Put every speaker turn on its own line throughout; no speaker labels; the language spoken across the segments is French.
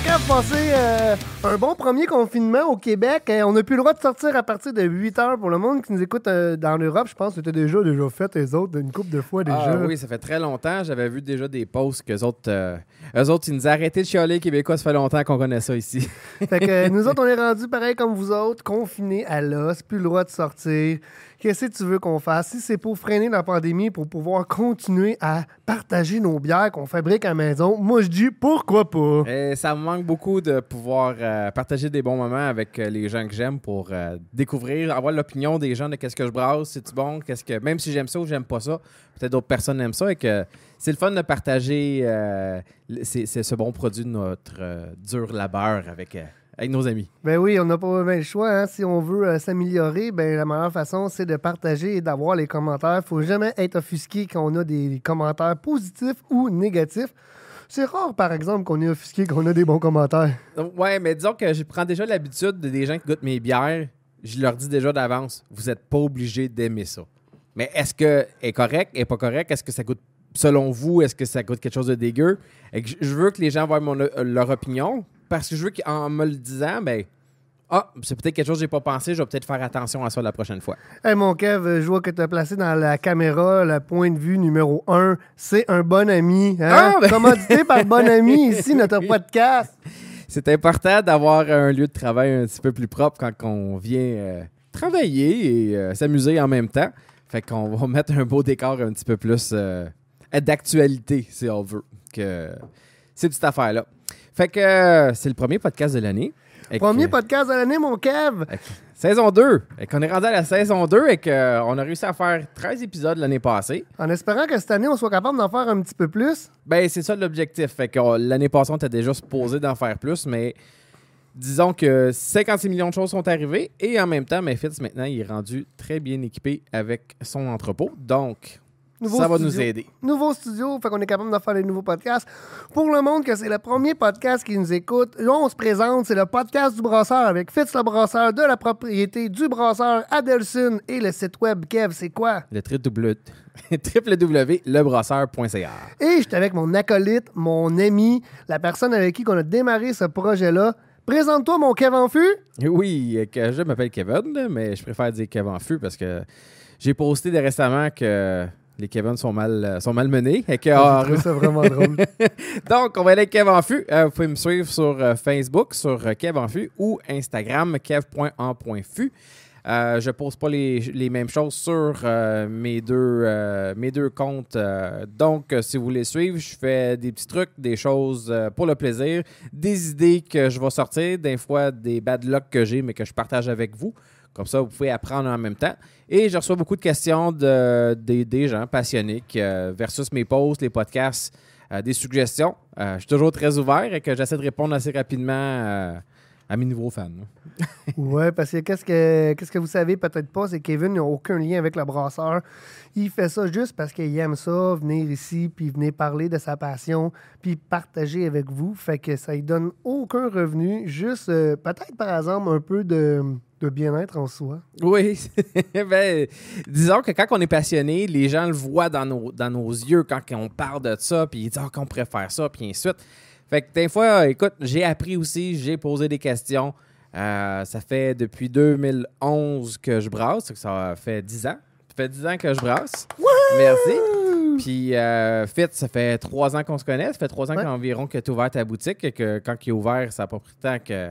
Kev, passé un bon premier confinement au Québec. On n'a plus le droit de sortir à partir de 8 heures. Pour le monde qui nous écoute dans l'Europe, je pense que c'était déjà fait, les autres, une couple de fois déjà.
Ah oui, ça fait très longtemps. J'avais vu déjà des posts qu'eux autres, ils nous ont arrêté de chialer, Québécois. Ça fait longtemps qu'on connaît ça ici.
Fait que nous autres, on est rendus pareil comme vous autres, confinés à l'os, plus le droit de sortir. Qu'est-ce que tu veux qu'on fasse? Si c'est pour freiner la pandémie, pour pouvoir continuer à partager nos bières qu'on fabrique à la maison, moi je dis pourquoi pas?
Et ça me manque beaucoup de pouvoir partager des bons moments avec les gens que j'aime pour découvrir, avoir l'opinion des gens de qu'est-ce que je brasse, c'est-tu bon, même si j'aime ça ou j'aime pas ça, peut-être d'autres personnes aiment ça et que c'est le fun de partager ce bon produit de notre dur labeur avec nos amis.
Ben oui, on n'a pas bien le choix. Hein? Si on veut s'améliorer, ben la meilleure façon, c'est de partager et d'avoir les commentaires. Il ne faut jamais être offusqué quand on a des commentaires positifs ou négatifs. C'est rare, par exemple, qu'on est offusqué qu'on a des bons commentaires.
Ouais, mais disons que je prends déjà l'habitude des gens qui goûtent mes bières. Je leur dis déjà d'avance, vous n'êtes pas obligé d'aimer ça. Mais est-ce que est correct, est pas correct? Est-ce que ça goûte, selon vous, est-ce que ça goûte quelque chose de dégueu? Et que je veux que les gens voient leur opinion. Parce que je veux qu'en me le disant, c'est peut-être quelque chose que j'ai pas pensé, je vais peut-être faire attention à ça la prochaine fois.
Hey, mon Kev, je vois que tu as placé dans la caméra le point de vue numéro 1. C'est un bon ami. Hein? Commandité par bon ami ici, notre podcast.
C'est important d'avoir un lieu de travail un petit peu plus propre quand on vient travailler et s'amuser en même temps. Fait qu'on va mettre un beau décor un petit peu plus d'actualité, si on veut, que c'est toute cette affaire-là. Fait que c'est le premier podcast de l'année.
Premier podcast de l'année, mon Kev!
Saison 2. Et qu'on est rendu à la saison 2 et qu'on a réussi à faire 13 épisodes l'année passée.
En espérant que cette année, on soit capable d'en faire un petit peu plus.
Ben, c'est ça l'objectif. Fait que l'année passée, on était déjà supposé d'en faire plus, mais disons que 56 millions de choses sont arrivées et en même temps, Fitz, maintenant, il est rendu très bien équipé avec son entrepôt. Donc, ça va nous aider.
Nouveau studio, fait qu'on est capable de faire des nouveaux podcasts. Pour le monde que c'est le premier podcast qui nous écoute, là, on se présente, c'est le podcast du brasseur avec Fitz le brasseur de la propriété du brasseur Adelson et le site web Kev, c'est quoi?
Le www.lebrasseur.ca.
Et j'étais avec mon acolyte, mon ami, la personne avec qui on a démarré ce projet-là. Présente-toi, mon Kev en fût.
Oui, je m'appelle Kevin, mais je préfère dire Kev en fût parce que j'ai posté récemment que les Kevin sont mal menés.
J'ai trouvé ça vraiment drôle.
Donc, on va aller avec Kev en fût. Vous pouvez me suivre sur Facebook, sur Kev en fût ou Instagram, kev.en.fût. Je pose pas les mêmes choses sur mes deux comptes. Donc, si vous voulez suivre, je fais des petits trucs, des choses pour le plaisir, des idées que je vais sortir, des fois des bad luck que j'ai, mais que je partage avec vous. Comme ça, vous pouvez apprendre en même temps. Et je reçois beaucoup de questions des gens passionnés versus mes posts, les podcasts, des suggestions. Je suis toujours très ouvert et que j'essaie de répondre assez rapidement à mes nouveaux fans.
Oui, parce que qu'est-ce que vous savez peut-être pas, c'est que Kevin n'a aucun lien avec le brasseur. Il fait ça juste parce qu'il aime ça, venir ici, puis venir parler de sa passion, puis partager avec vous. Fait que ça ne donne aucun revenu, juste peut-être par exemple un peu de bien-être en soi.
Oui. Disons que quand on est passionné, les gens le voient dans nos yeux quand on parle de ça, puis ils disent qu'on préfère ça, puis ainsi de suite. Fait que des fois, écoute, j'ai appris aussi, j'ai posé des questions. Ça fait depuis 2011 que je brasse, ça fait 10 ans. Ça fait 10 ans que je brasse. Wouhou! Merci. Puis Fitz, ça fait 3 ans qu'on se connaît. Ça fait 3 ans qu'environ que tu as ouvert ta boutique et que quand il est ouvert, ça n'a pas pris de temps que...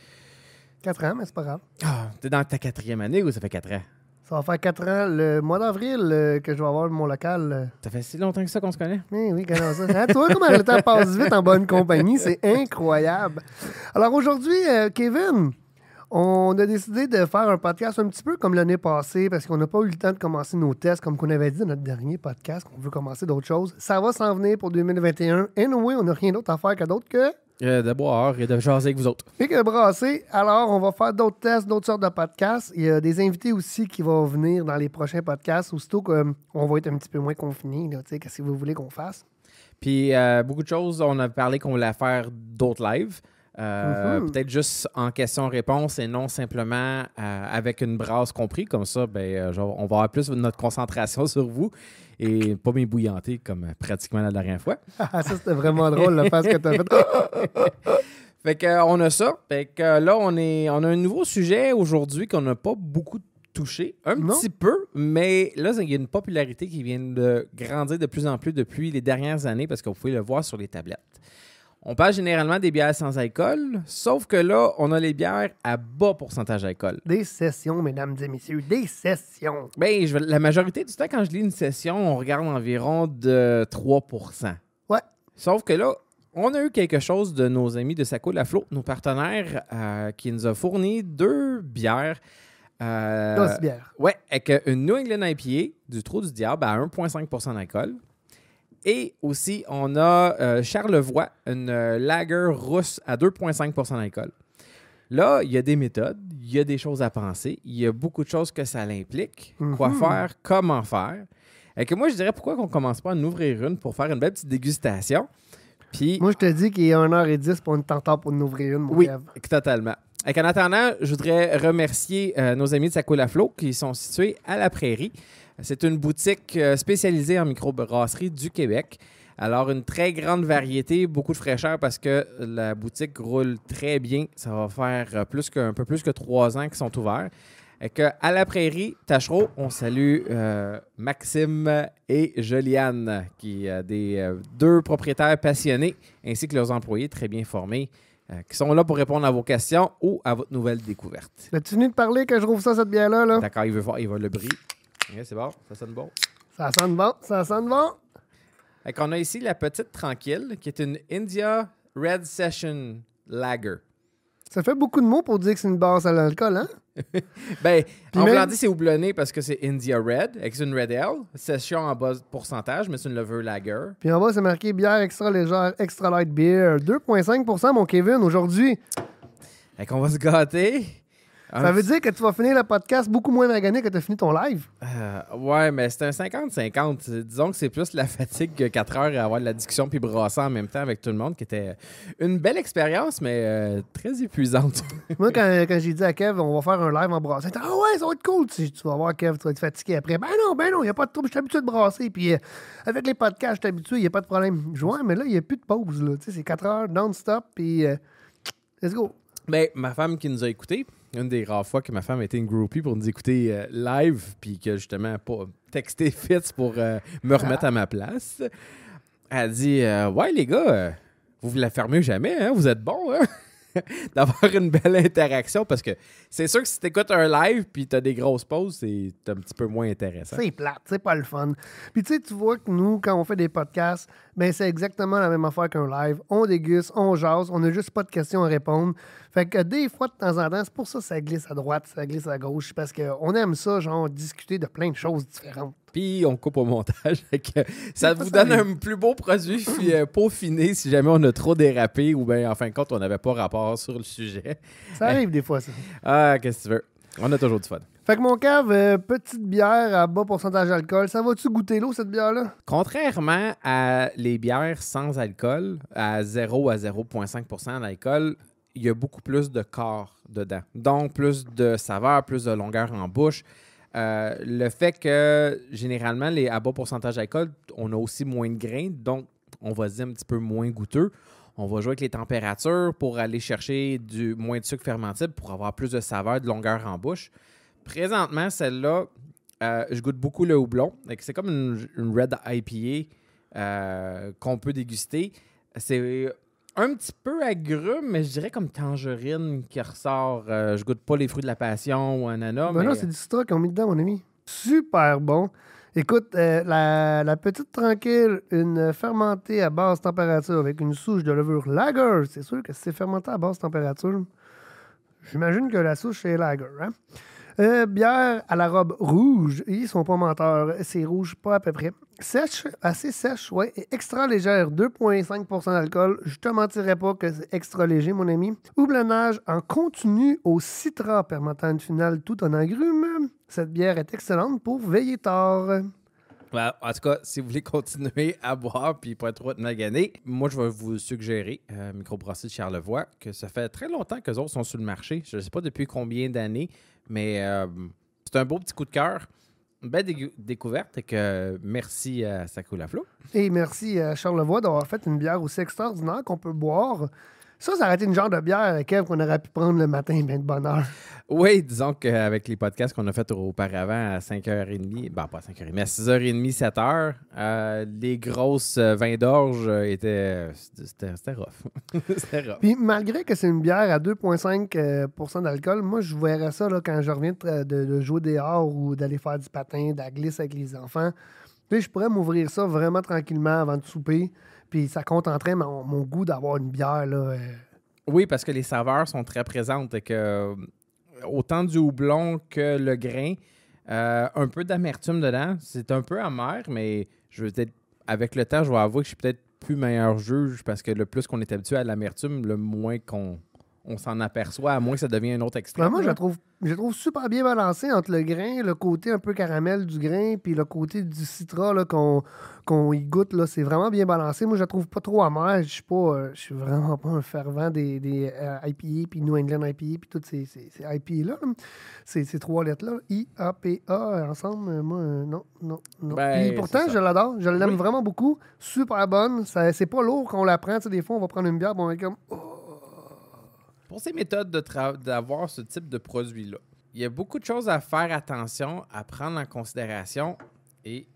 4 ans, mais c'est pas grave.
Ah, t'es dans ta 4e année ou ça fait 4 ans?
Ça va faire 4 ans, le mois d'avril, que je vais avoir mon local.
Ça fait si longtemps que ça qu'on se connaît?
Oui, comment ça? Hein, tu vois comment le temps passe vite en bonne compagnie? C'est incroyable. Alors aujourd'hui, Kevin, on a décidé de faire un podcast un petit peu comme l'année passée parce qu'on n'a pas eu le temps de commencer nos tests comme qu'on avait dit dans notre dernier podcast, qu'on veut commencer d'autres choses. Ça va s'en venir pour 2021. Anyway, on n'a rien d'autre à faire que d'autre que...
de boire et de jaser avec vous autres.
Et que brasser. Alors, on va faire d'autres tests, d'autres sortes de podcasts. Il y a des invités aussi qui vont venir dans les prochains podcasts, aussitôt qu'on va être un petit peu moins confinés. Qu'est-ce que vous voulez qu'on fasse?
Puis, beaucoup de choses, on a parlé qu'on voulait faire d'autres lives. Peut-être juste en question-réponse et non simplement avec une brasse compris. Comme ça, on va avoir plus notre concentration sur vous et pas m'ébouillanter comme pratiquement la dernière fois.
Ça, c'était vraiment drôle, la face que tu as faite.
Fait que, on a ça. Fait que là, on a un nouveau sujet aujourd'hui qu'on n'a pas beaucoup touché. Un petit peu, mais là, il y a une popularité qui vient de grandir de plus en plus depuis les dernières années parce que vous pouvez le voir sur les tablettes. On parle généralement des bières sans alcool, sauf que là, on a les bières à bas pourcentage d'alcool.
Des sessions, mesdames et messieurs, des sessions.
Bien, la majorité du temps, quand je lis une session, on regarde environ de 3%.
Ouais.
Sauf que là, on a eu quelque chose de nos amis de Saco La Flotte, nos partenaires, qui nous a fourni 2 bières.
2 bières.
Ouais, avec une New England IPA du Trou du Diable à 1,5% d'alcool. Et aussi, on a Charlevoix, une lager russe à 2,5% d'alcool. Là, il y a des méthodes, il y a des choses à penser, il y a beaucoup de choses que ça l'implique. Quoi faire, comment faire. Et que moi, je dirais pourquoi on ne commence pas à en ouvrir une pour faire une belle petite dégustation. Puis,
moi, je te dis qu'il est 1h10 pour une tentante pour en ouvrir une, mon
oui,
rêve.
Totalement. Et en attendant, je voudrais remercier nos amis de Saco La Flotte qui sont situés à La Prairie. C'est une boutique spécialisée en microbrasserie du Québec. Alors, une très grande variété, beaucoup de fraîcheur parce que la boutique roule très bien. Ça va faire un peu plus que 3 ans qu'ils sont ouverts. Et qu'à La Prairie, Tachereau, on salue Maxime et Joliane, qui des 2 propriétaires passionnés, ainsi que leurs employés très bien formés, qui sont là pour répondre à vos questions ou à votre nouvelle découverte.
As-tu fini de parler que je rouvre ça, cette bière-là? Là?
D'accord, il veut le bris. Okay, c'est bon, ça sonne bon.
Ça sonne bon, ça sonne bon.
Fait qu'on a ici la petite tranquille, qui est une India Red Session Lager.
Ça fait beaucoup de mots pour dire que c'est une base à l'alcool, hein?
Ben,
puis
en
même...
voulant dire, c'est houblonné parce que c'est India Red, avec une Red Ale, session en bas de pourcentage, mais c'est une levure lager.
Puis en bas, c'est marqué bière extra légère, extra light beer. 2,5%, mon Kevin, aujourd'hui.
Fait qu'on va se gâter.
Ça veut dire que tu vas finir le podcast beaucoup moins magané que tu as fini ton live?
Ouais, mais c'est un 50-50. Disons que c'est plus la fatigue que 4 heures à avoir de la discussion puis brasser en même temps avec tout le monde, qui était une belle expérience, mais très épuisante.
Moi, quand j'ai dit à Kev, on va faire un live en brassant, il dit, ah ouais, ça va être cool. Tu vas voir, Kev, tu vas être fatigué après. Ben non, il n'y a pas de trouble, je suis habitué de brasser. Puis avec les podcasts, je suis habitué, il n'y a pas de problème. Je vois, mais là, il n'y a plus de pause. Là. Tu sais, c'est 4 heures non-stop, puis let's go.
Ben, ma femme qui nous a écoutés, une des rares fois que ma femme a été une groupie pour nous écouter live, puis que justement pas texté Fitz pour me remettre à ma place, elle dit ouais, les gars, vous la fermez jamais, hein? Vous êtes bons, hein? D'avoir une belle interaction parce que c'est sûr que si tu écoutes un live puis tu as des grosses pauses, c'est un petit peu moins intéressant.
C'est plate, c'est pas le fun. Puis tu sais, tu vois que nous, quand on fait des podcasts, ben c'est exactement la même affaire qu'un live. On déguste, on jase, on n'a juste pas de questions à répondre. Fait que des fois, de temps en temps, c'est pour ça que ça glisse à droite, ça glisse à gauche, parce qu'on aime ça, genre, discuter de plein de choses différentes.
Puis on coupe au montage. Ça vous donne un plus beau produit peaufiné si jamais on a trop dérapé ou bien en fin de compte on n'avait pas rapport sur le sujet.
Ça arrive des fois, ça.
Ah, qu'est-ce que tu veux? On a toujours du fun.
Fait que mon cave, petite bière à bas pourcentage d'alcool, ça va-tu goûter l'eau, cette bière-là?
Contrairement à les bières sans alcool, à 0 à 0,5% d'alcool, il y a beaucoup plus de corps dedans. Donc, plus de saveur, plus de longueur en bouche. Le fait que, généralement, les à bas pourcentage d'alcool, on a aussi moins de grains, donc on va se dire un petit peu moins goûteux. On va jouer avec les températures pour aller chercher moins de sucre fermentable pour avoir plus de saveur, de longueur en bouche. Présentement, celle-là, je goûte beaucoup le houblon. C'est comme une Red IPA qu'on peut déguster. C'est un petit peu agrume, mais je dirais comme tangerine qui ressort. Je goûte pas les fruits de la passion ou ananas.
Ben non, c'est du citron qu'ils ont mis dedans, mon ami. Super bon. Écoute, la petite tranquille, une fermentée à basse température avec une souche de levure lager. C'est sûr que c'est fermenté à basse température. J'imagine que la souche, c'est lager, hein? Bière à la robe rouge. Ils sont pas menteurs. C'est rouge, pas à peu près. Sèche, assez sèche, ouais. Et extra légère, 2,5% d'alcool. Je te mentirais pas que c'est extra léger, mon ami. Houblonnage en continu au citron permettant une finale tout en agrumes. Cette bière est excellente pour veiller tard.
En tout cas, si vous voulez continuer à boire puis pas trop être magané, moi, je vais vous suggérer Microbrasserie de Charlevoix, que ça fait très longtemps qu'eux autres sont sur le marché. Je ne sais pas depuis combien d'années, mais c'est un beau petit coup de cœur. Une belle découverte et que merci à Saco La Flotte.
Et merci à Charlevoix d'avoir fait une bière aussi extraordinaire qu'on peut boire Ça aurait été une genre de bière, Kev, qu'on aurait pu prendre le matin, bien de bonne heure.
Oui, disons qu'avec les podcasts qu'on a fait auparavant à 5h30, ben pas à 5h30, à 6h30, 7h, les grosses vins d'orge c'était rough. C'était rough.
Puis malgré que c'est une bière à 2,5 % d'alcool, moi, je verrais ça là, quand je reviens de jouer dehors ou d'aller faire du patin, de la glisse avec les enfants. Puis je pourrais m'ouvrir ça vraiment tranquillement avant de souper. Puis ça contenterait mon goût d'avoir une bière. Là,
Oui, parce que les saveurs sont très présentes et que autant du houblon que le grain, un peu d'amertume dedans. C'est un peu amer, mais je veux peut-être, avec le temps, je vais avouer que je suis peut-être plus meilleur juge parce que le plus qu'on est habitué à l'amertume, le moins qu'on s'en aperçoit, à moins que ça devienne un autre extrême.
Moi, je la trouve super bien balancée entre le grain, le côté un peu caramel du grain, puis le côté du citron là, qu'on y goûte. Là, c'est vraiment bien balancé. Moi, je la trouve pas trop amère. Je suis vraiment pas un fervent des IPA, puis New England IPA, puis toutes ces IPA-là. Là. Ces trois lettres-là. IAPA ensemble, moi, non.
Ben,
Puis pourtant, je l'adore. Je l'aime vraiment beaucoup. Super bonne. C'est pas lourd quand on la prend. Tu sais, des fois, on va prendre une bière, bon, on est comme...
Pour ces méthodes d'avoir ce type de produit-là, il y a beaucoup de choses à faire attention, à prendre en considération et...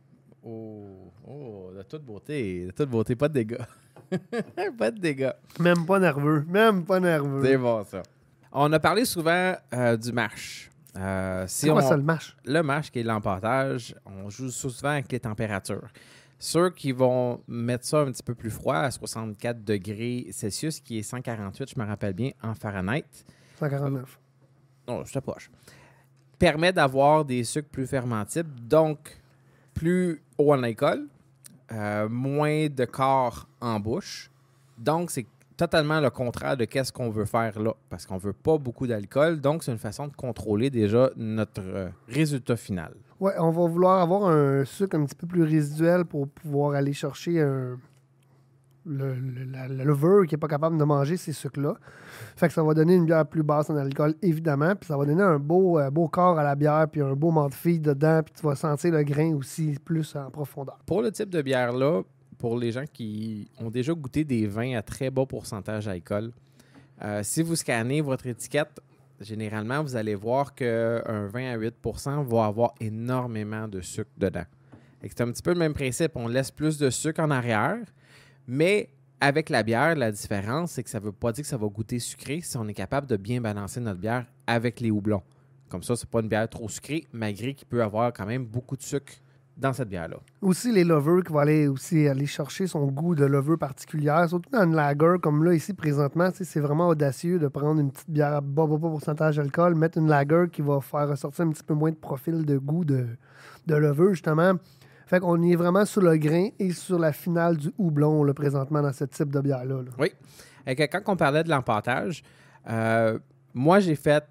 de toute beauté, pas de dégâts. Pas de dégâts.
Même pas nerveux.
C'est bon, ça. On a parlé souvent du mash.
C'est quoi ça, le mash?
Le mash, qui est l'emportage, on joue souvent avec les températures. Ceux qui vont mettre ça un petit peu plus froid, à 64 degrés Celsius, qui est 148, je me rappelle bien, en Fahrenheit.
149.
Non, je t'approche. Permet d'avoir des sucres plus fermentibles, donc plus haut en alcool, moins de corps en bouche. Donc, c'est totalement le contraire de qu'est-ce qu'on veut faire là, parce qu'on veut pas beaucoup d'alcool. Donc, c'est une façon de contrôler déjà notre résultat final.
Ouais, on va vouloir avoir un sucre un petit peu plus résiduel pour pouvoir aller chercher le levure qui n'est pas capable de manger ces sucres-là. Fait que ça va donner une bière plus basse en alcool, évidemment, puis ça va donner un beau corps à la bière, puis un beau malt-fille dedans, puis tu vas sentir le grain aussi plus en profondeur.
Pour le type de bière-là, pour les gens qui ont déjà goûté des vins à très bas pourcentage d'alcool, si vous scannez votre étiquette, généralement, vous allez voir qu'un vin à 8 % va avoir énormément de sucre dedans. C'est un petit peu le même principe. On laisse plus de sucre en arrière, mais avec la bière, la différence, c'est que ça ne veut pas dire que ça va goûter sucré si on est capable de bien balancer notre bière avec les houblons. Comme ça, c'est pas une bière trop sucrée, malgré qu'il peut avoir quand même beaucoup de sucre dans cette bière-là.
Aussi, les levures qui vont aller chercher son goût de levure particulière, surtout dans une lager, comme là, ici, présentement, c'est vraiment audacieux de prendre une petite bière à bas pourcentage d'alcool, mettre une lager qui va faire ressortir un petit peu moins de profil de goût de levure, justement. Fait qu'on est vraiment sur le grain et sur la finale du houblon, là, présentement, dans ce type de bière-là. Là.
Oui. Et que quand on parlait de l'emportage, moi, j'ai fait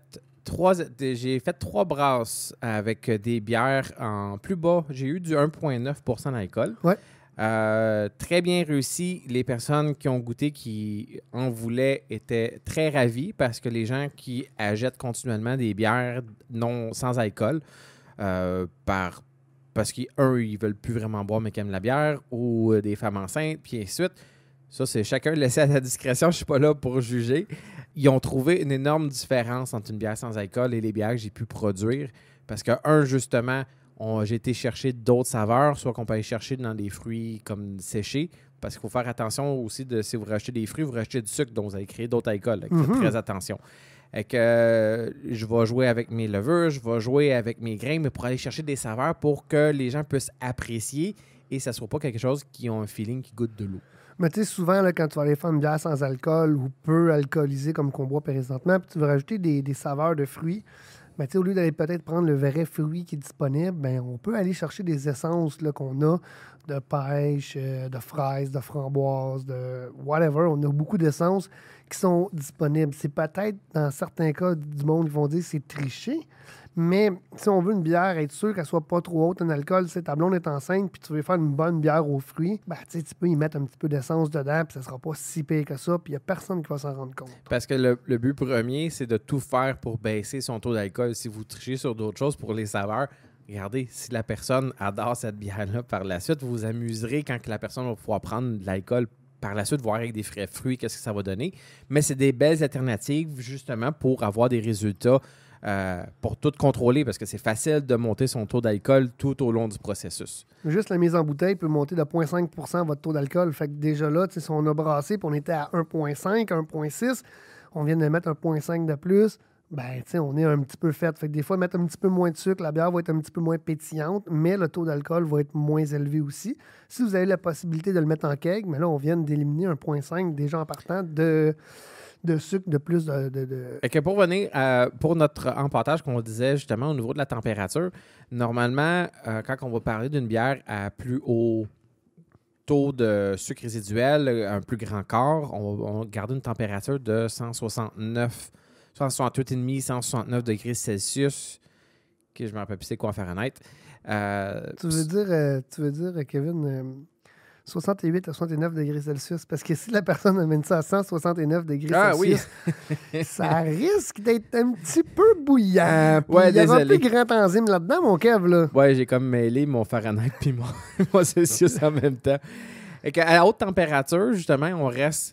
3 brasses avec des bières en plus bas. J'ai eu du 1,9 % d'alcool.
Ouais.
Très bien réussi. Les personnes qui ont goûté, qui en voulaient, étaient très ravis parce que les gens qui achètent continuellement des bières sans alcool, parce qu'ils veulent plus vraiment boire mais qui aiment la bière, ou des femmes enceintes, puis ainsi de suite. Ça, c'est chacun laissé à sa discrétion. Je ne suis pas là pour juger. Ils ont trouvé une énorme différence entre une bière sans alcool et les bières que j'ai pu produire. Parce que, justement, j'ai été chercher d'autres saveurs, soit qu'on peut aller chercher dans des fruits comme séchés. Parce qu'il faut faire attention aussi si vous rachetez des fruits, vous rachetez du sucre, donc vous allez créer d'autres alcools. Faites très attention. Je vais jouer avec mes levures, je vais jouer avec mes grains, mais pour aller chercher des saveurs pour que les gens puissent apprécier et ça ne soit pas quelque chose qui a un feeling qui goûte de l'eau.
Mais tu sais, souvent, là, quand tu vas aller faire une bière sans alcool ou peu alcoolisée comme qu'on boit présentement, puis tu veux rajouter des saveurs de fruits, ben, au lieu d'aller peut-être prendre le vrai fruit qui est disponible, ben, on peut aller chercher des essences là, qu'on a de pêche, de fraises, de framboises, de whatever. On a beaucoup d'essences qui sont disponibles. C'est peut-être, dans certains cas du monde, ils vont dire que c'est triché, mais si on veut une bière, être sûr qu'elle soit pas trop haute en alcool, ta blonde est enceinte, puis tu veux faire une bonne bière aux fruits, ben, tu peux y mettre un petit peu d'essence dedans, puis ça sera pas si pire que ça, puis il n'y a personne qui va s'en rendre compte.
Parce que le but premier, c'est de tout faire pour baisser son taux d'alcool. Si vous trichez sur d'autres choses pour les saveurs, regardez, si la personne adore cette bière-là par la suite, vous vous amuserez quand la personne va pouvoir prendre de l'alcool par la suite voir avec des frais fruits qu'est-ce que ça va donner. Mais c'est des belles alternatives justement pour avoir des résultats pour tout contrôler parce que c'est facile de monter son taux d'alcool tout au long du processus.
Juste la mise en bouteille peut monter de 0,5 % votre taux d'alcool. Fait que déjà là, si on a brassé puis on était à 1,5, 1,6, on vient de mettre 1,5 de plus, ben, on est un petit peu fait. Fait que des fois, mettre un petit peu moins de sucre, la bière va être un petit peu moins pétillante, mais le taux d'alcool va être moins élevé aussi. Si vous avez la possibilité de le mettre en keg, mais là, on vient d'éliminer 1,5 déjà en partant de sucre de plus
Et que pour venir pour notre empâtage qu'on disait justement au niveau de la température, normalement, quand on va parler d'une bière à plus haut taux de sucre résiduel, un plus grand quart, on va garder une température de 168,5, 169 degrés Celsius, que je ne me rappelle plus c'est quoi en Fahrenheit.
Tu veux dire, Kevin, 68 à 69 degrés Celsius. Parce que si la personne amène ça à 169 degrés Celsius, oui. Ça risque d'être un petit peu bouillant.
Ouais,
il y aura plus grand enzyme là-dedans, mon Kev. Là.
Ouais, j'ai comme mêlé mon Fahrenheit puis mon Celsius en même temps. Et qu'à haute température, justement, on reste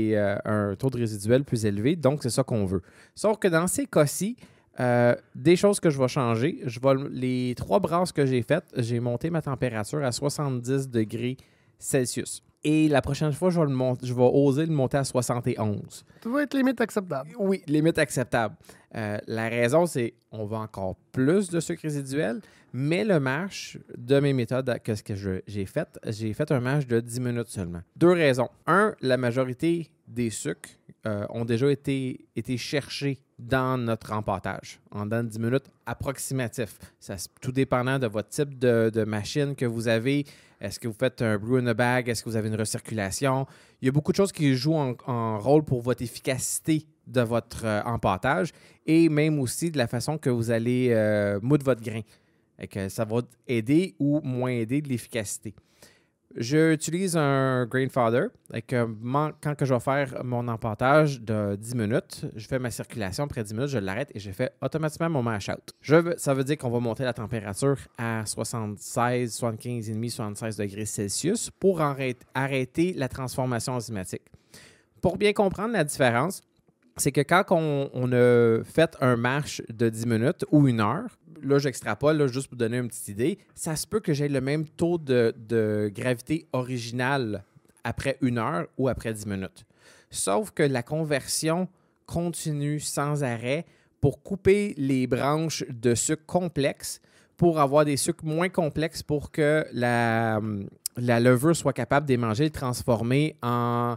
un taux de résiduel plus élevé. Donc, c'est ça qu'on veut. Sauf que dans ces cas-ci, des choses que je vais changer, les 3 brasses que j'ai faites, j'ai monté ma température à 70 degrés Celsius. Et la prochaine fois, je vais oser le monter à 71.
Ça va être limite acceptable.
Oui, limite acceptable. La raison, c'est qu'on veut encore plus de sucre résiduel, mais le mash de mes méthodes, qu'est-ce que j'ai fait? J'ai fait un mash de 10 minutes seulement. 2 raisons. 1, la majorité des sucres ont déjà été cherchés dans notre empâtage, en dans 10 minutes approximatif. Tout dépendant de votre type de machine que vous avez. Est-ce que vous faites un brew in a bag? Est-ce que vous avez une recirculation? Il y a beaucoup de choses qui jouent en rôle pour votre efficacité de votre empâtage et même aussi de la façon que vous allez moudre votre grain. Et que ça va aider ou moins aider de l'efficacité. J'utilise un Grainfather. Quand que je vais faire mon empâtage de 10 minutes, je fais ma circulation. Après 10 minutes, je l'arrête et je fais automatiquement mon mash out. Ça veut dire qu'on va monter la température à 76, 75,5, 76 degrés Celsius pour arrêter la transformation enzymatique. Pour bien comprendre la différence, c'est que quand on a fait un mash de 10 minutes ou 1 heure, là, j'extrapole, là, juste pour donner une petite idée, ça se peut que j'aie le même taux de gravité originale après 1 heure ou après 10 minutes. Sauf que la conversion continue sans arrêt pour couper les branches de sucre complexes pour avoir des sucres moins complexes pour que la levure soit capable de les manger et de transformer en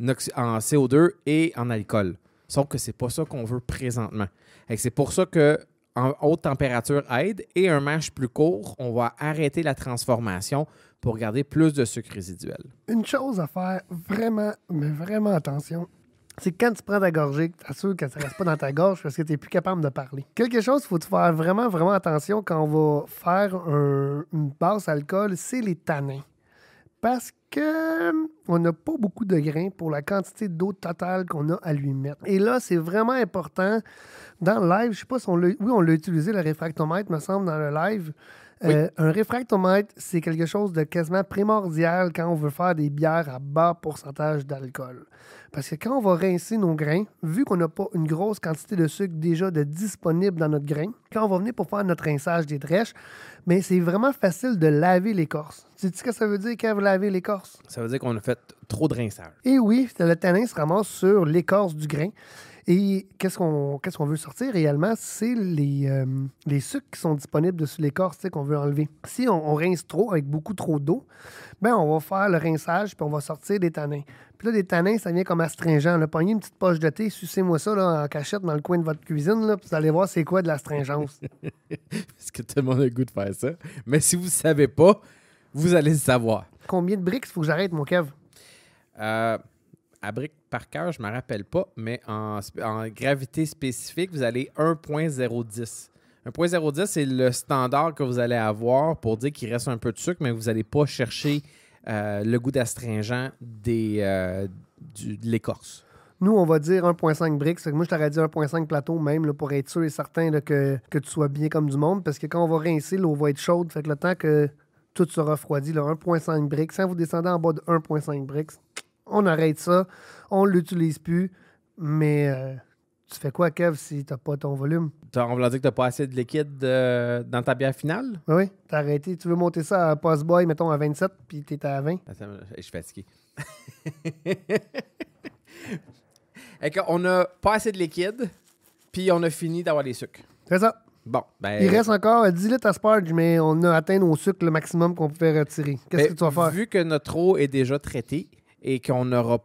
CO2 et en alcool. Sauf que c'est pas ça qu'on veut présentement. Et c'est pour ça que en haute température aide et un mash plus court, on va arrêter la transformation pour garder plus de sucre résiduel.
Une chose à faire vraiment, mais vraiment attention, c'est que quand tu prends ta gorgée, tu t'assures que ça ne reste pas dans ta gorge parce que tu n'es plus capable de parler. Quelque chose qu'il faut faire vraiment, vraiment attention quand on va faire une basse alcool, c'est les tanins. Parce qu'on n'a pas beaucoup de grains pour la quantité d'eau totale qu'on a à lui mettre. Et là, c'est vraiment important. Dans le live, je ne sais pas si on l'a utilisé, le réfractomètre, me semble, dans le live.
Oui.
Un réfractomètre, c'est quelque chose de quasiment primordial quand on veut faire des bières à bas pourcentage d'alcool. Parce que quand on va rincer nos grains, vu qu'on n'a pas une grosse quantité de sucre déjà disponible dans notre grain, quand on va venir pour faire notre rinçage des drèches, mais c'est vraiment facile de laver l'écorce. Sais-tu ce que ça veut dire, Kev, laver l'écorce?
Ça veut dire qu'on a fait trop de rinçage.
Et oui, le tanin se ramasse sur l'écorce du grain. Et qu'est-ce qu'on veut sortir réellement? C'est les sucres qui sont disponibles dessus l'écorce qu'on veut enlever. Si on rince trop, avec beaucoup trop d'eau, ben on va faire le rinçage puis on va sortir des tanins. Puis là, des tanins, ça vient comme astringent. Pognez une petite poche de thé, sucez-moi ça là, en cachette dans le coin de votre cuisine, là, puis vous allez voir c'est quoi de l'astringence.
Parce que tout le monde a le goût de faire ça. Mais si vous ne savez pas, vous allez le savoir.
Combien de briques il faut que j'arrête, mon Kev?
À briques par cœur, je ne me rappelle pas, mais en gravité spécifique, vous allez 1,010. 1,010, c'est le standard que vous allez avoir pour dire qu'il reste un peu de sucre, mais vous n'allez pas chercher le goût d'astringent de l'écorce.
Nous, on va dire 1,5 briques. Moi, je t'aurais dit 1,5 plateau même là, pour être sûr et certain là, que tu sois bien comme du monde. Parce que quand on va rincer, l'eau va être chaude. Fait que le temps que tout se refroidit, là, 1,5 briques. Quand vous descendez en bas de 1,5 briques, on arrête ça, on ne l'utilise plus, mais tu fais quoi, Kev, si tu n'as pas ton volume?
On va dire que tu n'as pas assez de liquide dans ta bière finale?
Oui, tu as arrêté. Tu veux monter ça à Postboy, mettons, à 27, puis tu es à 20.
Attends, je suis fatigué. On n'a pas assez de liquide, puis on a fini d'avoir les sucres.
C'est ça.
Bon, ben...
Il reste encore 10 litres à Sparge, mais on a atteint nos sucres le maximum qu'on pouvait retirer. Qu'est-ce que tu vas faire?
Vu que notre eau est déjà traitée et qu'on n'aura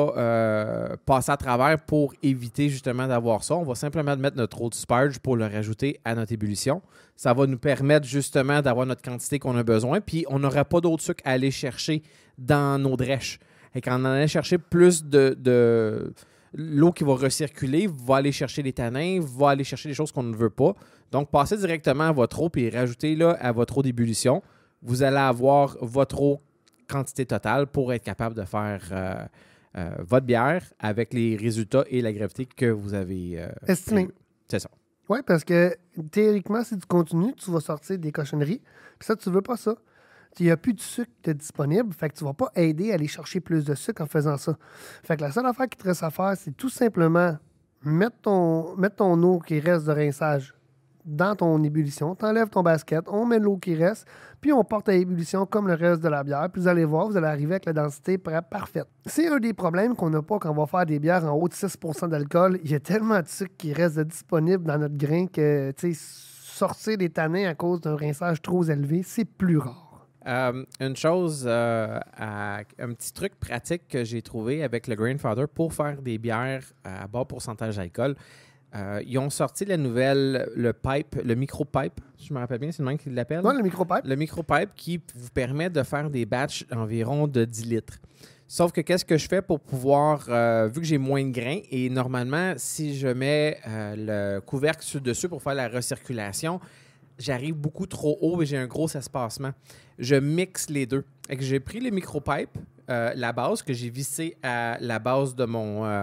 pas passé à travers pour éviter justement d'avoir ça, on va simplement mettre notre eau de Sparge pour le rajouter à notre ébullition. Ça va nous permettre justement d'avoir notre quantité qu'on a besoin, puis on n'aura pas d'autres sucres à aller chercher dans nos drèches. Et quand on en allait chercher plus de l'eau qui va recirculer, va aller chercher les tanins, va aller chercher des choses qu'on ne veut pas. Donc, passez directement à votre eau et rajoutez-la à votre eau d'ébullition. Vous allez avoir votre eau quantité totale pour être capable de faire votre bière avec les résultats et la gravité que vous avez
estimé.
C'est ça.
Oui, parce que théoriquement, si tu continues, tu vas sortir des cochonneries. Puis ça, tu veux pas ça. Il n'y a plus de sucre de disponible, fait que tu ne vas pas aider à aller chercher plus de sucre en faisant ça. Fait que la seule affaire qui te reste à faire, c'est tout simplement mettre ton eau qui reste de rinçage dans ton ébullition, tu enlèves ton basket, on met l'eau qui reste, puis on porte à ébullition comme le reste de la bière, puis vous allez voir, vous allez arriver avec la densité parfaite. C'est un des problèmes qu'on n'a pas quand on va faire des bières en haut de 6 % d'alcool. Il y a tellement de sucre qui reste disponible dans notre grain que sortir des tanins à cause d'un rinçage trop élevé, c'est plus rare.
Une chose, un petit truc pratique que j'ai trouvé avec le Grainfather pour faire des bières à bas pourcentage d'alcool. Ils ont sorti la nouvelle, le micro-pipe, si je me rappelle bien, c'est le même qu'ils l'appellent.
Oui, le micro-pipe.
Le micro-pipe qui vous permet de faire des batchs environ de 10 litres. Sauf que qu'est-ce que je fais pour pouvoir, vu que j'ai moins de grains, et normalement, si je mets le couvercle dessus pour faire la recirculation, j'arrive beaucoup trop haut et j'ai un gros espacement. Je mixe les deux. Et que j'ai pris le micro-pipe, la base, que j'ai vissé à la base de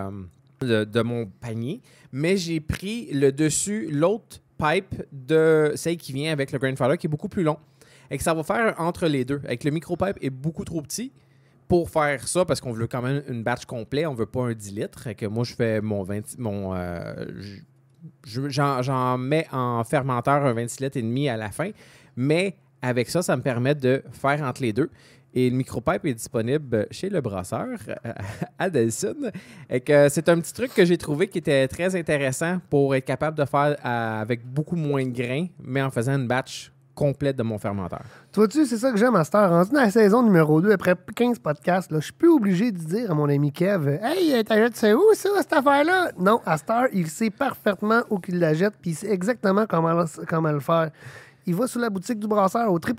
mon panier, mais j'ai pris le dessus, l'autre pipe de celle qui vient avec le Grainfather, qui est beaucoup plus long. Et que ça va faire entre les deux. Avec le micro-pipe est beaucoup trop petit pour faire ça, parce qu'on veut quand même une batch complet, on veut pas un 10 litres. Et que moi, je fais j'en mets en fermenteur un 26 litres et demi à la fin, mais avec ça, ça me permet de faire entre les deux. Et le micro-pipe est disponible chez le brasseur à Delson. Et que c'est un petit truc que j'ai trouvé qui était très intéressant pour être capable de faire avec beaucoup moins de grains, mais en faisant une batch complète de mon fermenteur. Tu
vois-tu, c'est ça que j'aime à cette heure. Rendu dans la saison numéro 2, après 15 podcasts, je suis plus obligé de dire à mon ami Kev « Hey, tu sais où ça, cette affaire-là? » Non, à cette heure, il sait parfaitement où qu'il la jette, puis il sait exactement comment le faire. Il va sur la boutique du brasseur au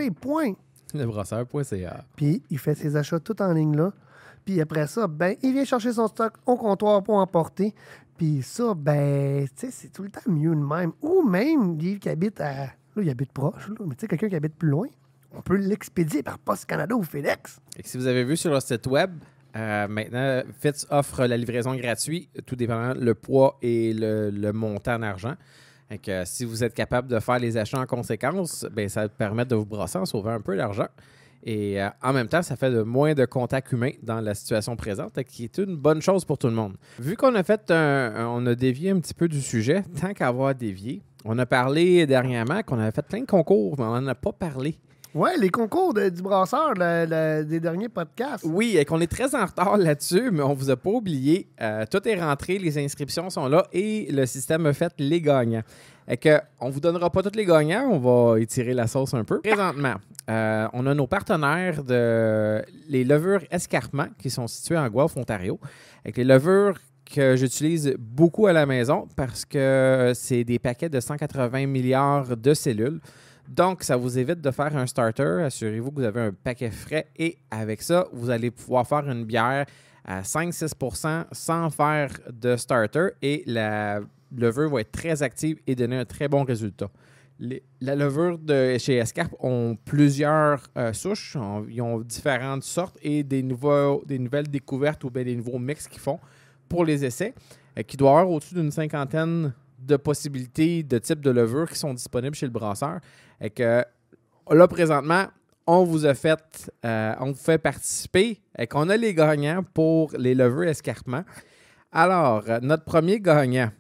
www.lebrasseur.ca.
Puis il fait ses achats tout en ligne là. Puis après ça, il vient chercher son stock au comptoir pour emporter. Puis ça, c'est tout le temps mieux de même. Ou même, lui qui habite à... Là, il habite proche, là, mais tu sais, quelqu'un qui habite plus loin, on peut l'expédier par Poste Canada ou FedEx.
Et si vous avez vu sur leur site web, maintenant, Fitz offre la livraison gratuite, tout dépendant le poids et le montant en argent. Et que si vous êtes capable de faire les achats en conséquence, ça va permettre de vous brasser en sauvant un peu d'argent. Et en même temps, ça fait moins de contact humain dans la situation présente, qui est une bonne chose pour tout le monde. Vu qu'on a on a dévié un petit peu du sujet, tant qu'à avoir dévié, on a parlé dernièrement qu'on avait fait plein de concours, mais on n'en a pas parlé.
Oui, les concours du brasseur des derniers podcasts.
Oui, et qu'on est très en retard là-dessus, mais on vous a pas oublié. Tout est rentré, les inscriptions sont là et le système a fait les gagnants. Et que on vous donnera pas tous les gagnants, on va étirer la sauce un peu. Présentement, on a nos partenaires les levures Escarpement qui sont situés en Guelph, Ontario. Avec les levures que j'utilise beaucoup à la maison parce que c'est des paquets de 180 milliards de cellules. Donc, ça vous évite de faire un starter. Assurez-vous que vous avez un paquet frais et avec ça, vous allez pouvoir faire une bière à 5-6 % sans faire de starter et la levure va être très active et donner un très bon résultat. La levure chez Escarpe ont plusieurs souches. Ils ont différentes sortes et des nouvelles découvertes ou bien des nouveaux mix qu'ils font pour les essais, qui doit avoir au-dessus d'une 50aine de possibilités de types de levure qui sont disponibles chez le brasseur. Et que là, présentement, on vous fait participer et qu'on a les gagnants pour les levures escarpements. Alors, notre premier gagnant,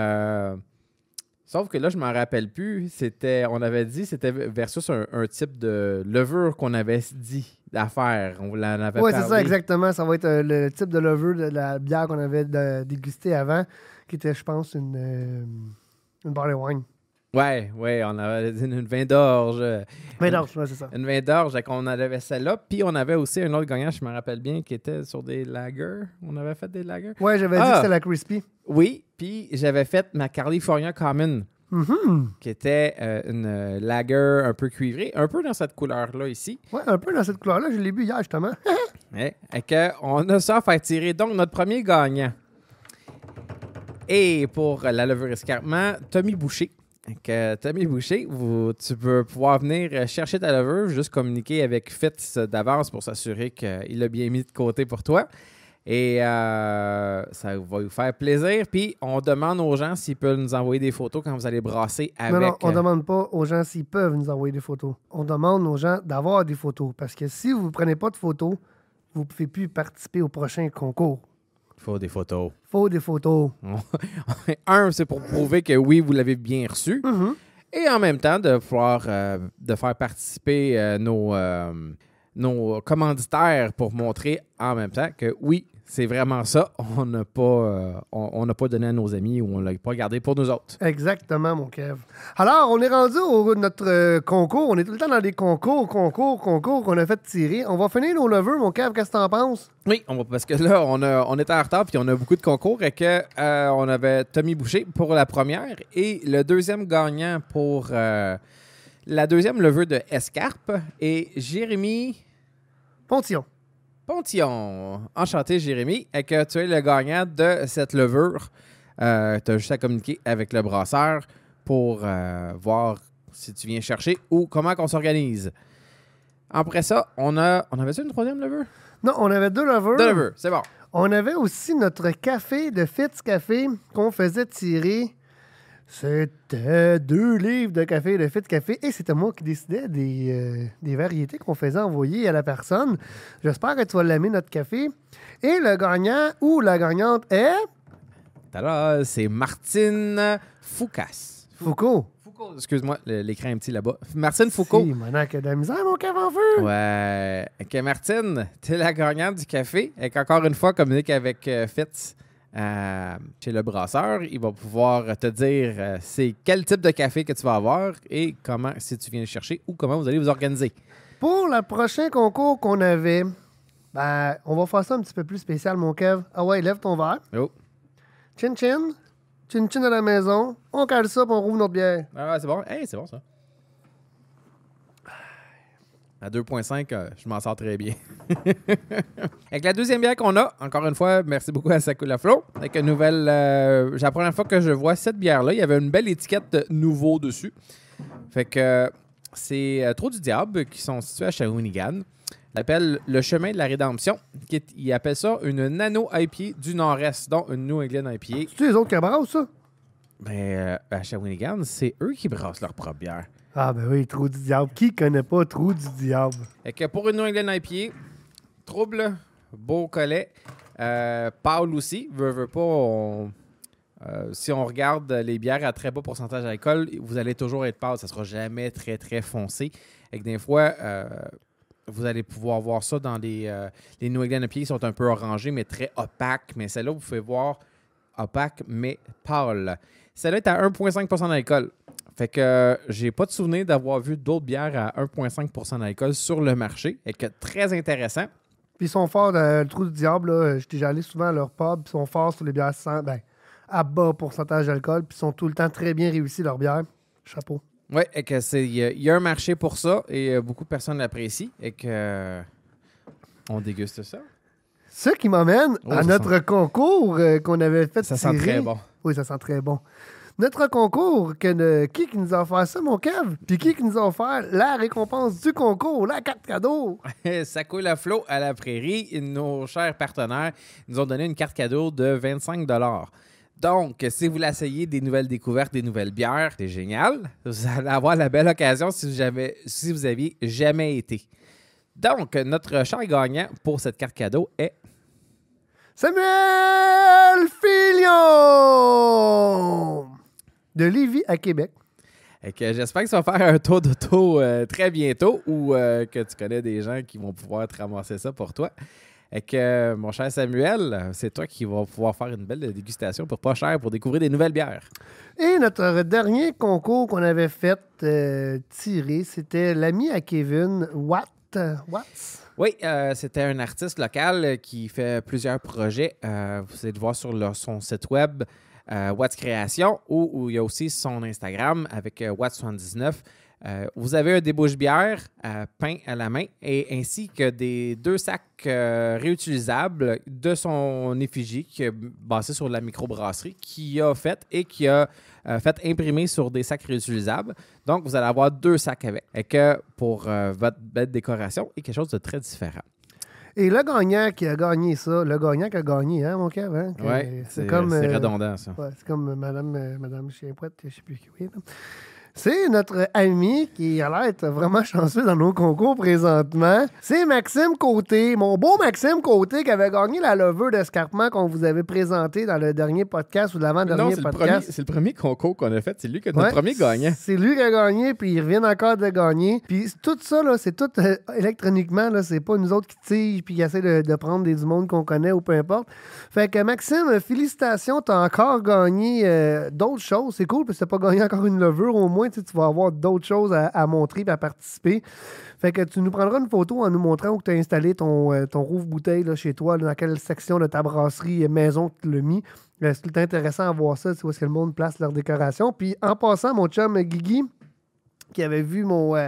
sauf que là, je ne m'en rappelle plus, on avait dit c'était versus un type de levure qu'on avait dit d'affaire. On en avait
Oui,
parlé.
c'est ça, exactement. Ça va être le type de levure de la bière qu'on avait dégustée avant, qui était, je pense, une barley wine.
Oui, on avait une vin d'orge.
Vin d'orge, oui, c'est ça.
Une vin d'orge, on avait celle-là. Puis on avait aussi un autre gagnant, je me rappelle bien, qui était sur des lagers. On avait fait des lagers.
Oui, j'avais dit que c'était la Crispy.
Oui, puis j'avais fait ma California Common, qui était une lager un peu cuivrée, un peu dans cette couleur-là ici.
Oui, un peu dans cette couleur-là. Je l'ai bu hier, justement.
Et on a ça à faire tirer. Donc, notre premier gagnant. Et pour la levure escarpement, Tommy Boucher. Tommy Boucher, tu peux pouvoir venir chercher ta levure, juste communiquer avec Fitz d'avance pour s'assurer qu'il l'a bien mis de côté pour toi. Et ça va vous faire plaisir. Puis, on demande aux gens s'ils peuvent nous envoyer des photos quand vous allez brasser avec...
Non, on ne demande pas aux gens s'ils peuvent nous envoyer des photos. On demande aux gens d'avoir des photos. Parce que si vous ne prenez pas de photos, vous ne pouvez plus participer au prochain concours.
Il faut des photos.
Il faut des photos.
Un, c'est pour prouver que oui, vous l'avez bien reçu.
Mm-hmm.
Et en même temps, de pouvoir de faire participer nos commanditaires pour montrer en même temps que oui, c'est vraiment ça. On n'a pas donné à nos amis ou on ne l'a pas gardé pour nous autres.
Exactement, mon Kev. Alors, on est rendu au notre concours. On est tout le temps dans des concours qu'on a fait tirer. On va finir nos levures, mon Kev. Qu'est-ce que t'en penses?
Oui, parce que là, on était en retard puis on a beaucoup de concours et on avait Tommy Boucher pour la première et le deuxième gagnant pour la deuxième levure de escarpe et Jérémy Pontillon. Enchanté, Jérémy, et que tu es le gagnant de cette levure. Tu as juste à communiquer avec le brasseur pour voir si tu viens chercher ou comment on s'organise. Après ça, on avait-tu une troisième levure?
Non, on avait deux levures.
Deux levures, c'est bon.
On avait aussi notre café de Fitz Café qu'on faisait tirer. C'était 2 livres de café de Fitz Café et c'était moi qui décidais des variétés qu'on faisait envoyer à la personne. J'espère que tu vas l'aimer, notre café. Et le gagnant ou la gagnante est...
Tada, c'est Martine Foucasse.
Foucault,
excuse-moi, l'écran est petit là-bas. Martine Foucault.
Si, maintenant que de la misère, mon café en feu.
Ouais. Martine, tu es la gagnante du café. Et qu'encore une fois, communique avec Fitz chez le brasseur. Il va pouvoir te dire c'est quel type de café que tu vas avoir et comment, si tu viens le chercher ou comment vous allez vous organiser.
Pour le prochain concours qu'on avait, on va faire ça un petit peu plus spécial, mon Kev. Ah ouais, lève ton verre.
Oh.
Chin chin. Chin chin à la maison. On cale ça, puis on rouvre notre bière.
Ah ouais, c'est bon. Hey, c'est bon ça. À 2,5, je m'en sors très bien. Avec la deuxième bière qu'on a, encore une fois, merci beaucoup à Sakula Flow. Avec une nouvelle... c'est la première fois que je vois cette bière-là. Il y avait une belle étiquette de nouveau dessus. Fait que c'est Trou du Diable qui sont situés à Shawinigan. Il appelle le chemin de la rédemption. Il appelle ça une nano IPA du Nord-Est, donc une New England IPA.
C'est-tu les autres qui brassent, ça?
À Shawinigan, c'est eux qui brassent leur propre bière.
Ah ben oui, Trou du Diable. Qui connaît pas Trou du Diable?
Et que pour une New England IPA, trouble, beau collet, pâle aussi, veut pas, si on regarde les bières à très bas pourcentage d'alcool, vous allez toujours être pâle, ça sera jamais très très foncé. Et que des fois, vous allez pouvoir voir ça dans les New England IPA qui sont un peu orangés, mais très opaques. Mais celle-là, vous pouvez voir opaque, mais pâle. Celle-là est à 1,5% d'alcool. Fait que j'ai pas de souvenir d'avoir vu d'autres bières à 1,5% d'alcool sur le marché. Et que très intéressant.
Puis ils sont forts, le Trou du Diable, là, j'étais allé souvent à leur pub, puis ils sont forts sur les bières à bas pourcentage d'alcool, puis ils sont tout le temps très bien réussis, leurs bières. Chapeau.
Oui, et que il y a un marché pour ça, et beaucoup de personnes l'apprécient, et que on déguste ça.
Ce qui m'amène à notre concours qu'on avait fait
ça
tirer.
Ça sent très bon.
Oui, ça sent très bon. Notre concours, qui nous a offert ça, mon Kev? Puis qui nous a offert la récompense du concours, la carte cadeau?
Sakula Flow à la prairie, nos chers partenaires nous ont donné une carte cadeau de 25 $. Donc, si vous voulez essayer des nouvelles découvertes, des nouvelles bières, c'est génial. Vous allez avoir la belle occasion si vous aviez jamais été. Donc, notre cher gagnant pour cette carte cadeau est
Samuel Filion de Lévis à Québec.
Et que j'espère que ça va faire un tour d'auto très bientôt ou que tu connais des gens qui vont pouvoir te ramasser ça pour toi. Et que, mon cher Samuel, c'est toi qui vas pouvoir faire une belle dégustation pour pas cher pour découvrir des nouvelles bières.
Et notre dernier concours qu'on avait fait tirer, c'était l'ami à Kevin, Watts.
Oui, c'était un artiste local qui fait plusieurs projets. Vous allez le voir sur son site web, Watts Création, où il y a aussi son Instagram avec Watts79. Vous avez un débouche-bière peint à la main ainsi que deux sacs réutilisables de son effigie qui est basé sur la microbrasserie qui a fait et qui a fait imprimer sur des sacs réutilisables. Donc, vous allez avoir 2 sacs avec. Et que pour votre belle décoration est quelque chose de très différent.
Et le gagnant qui a gagné ça, le gagnant qui a gagné, hein, mon Kev? Hein,
Oui, c'est redondant, ça.
Ouais, c'est comme Madame Chienpointe, je ne sais plus qui. Oui, c'est notre ami qui a l'air d'être vraiment chanceux dans nos concours présentement. C'est Maxime Côté, mon beau Maxime Côté qui avait gagné la levure d'escarpement qu'on vous avait présenté dans le dernier podcast ou l'avant-dernier podcast.
C'est le premier concours qu'on a fait. C'est lui qui est notre premier gagnant.
C'est lui qui a gagné, puis il revient encore de gagner. Puis tout ça, là, c'est tout électroniquement. Là, c'est pas nous autres qui tirent puis qui essaient de prendre du monde qu'on connaît ou peu importe. Fait que Maxime, félicitations, t'as encore gagné d'autres choses. C'est cool, parce que t'as pas gagné encore une levure au moins. Tu vas avoir d'autres choses à montrer et à participer. Fait que tu nous prendras une photo en nous montrant où tu as installé ton rouvre-bouteille là, chez toi, là, dans quelle section de ta brasserie maison tu l'as mis. C'est tout le temps intéressant à voir ça, tu vois, où est-ce que le monde place leur décoration. Puis en passant, mon chum Guigui, qui avait vu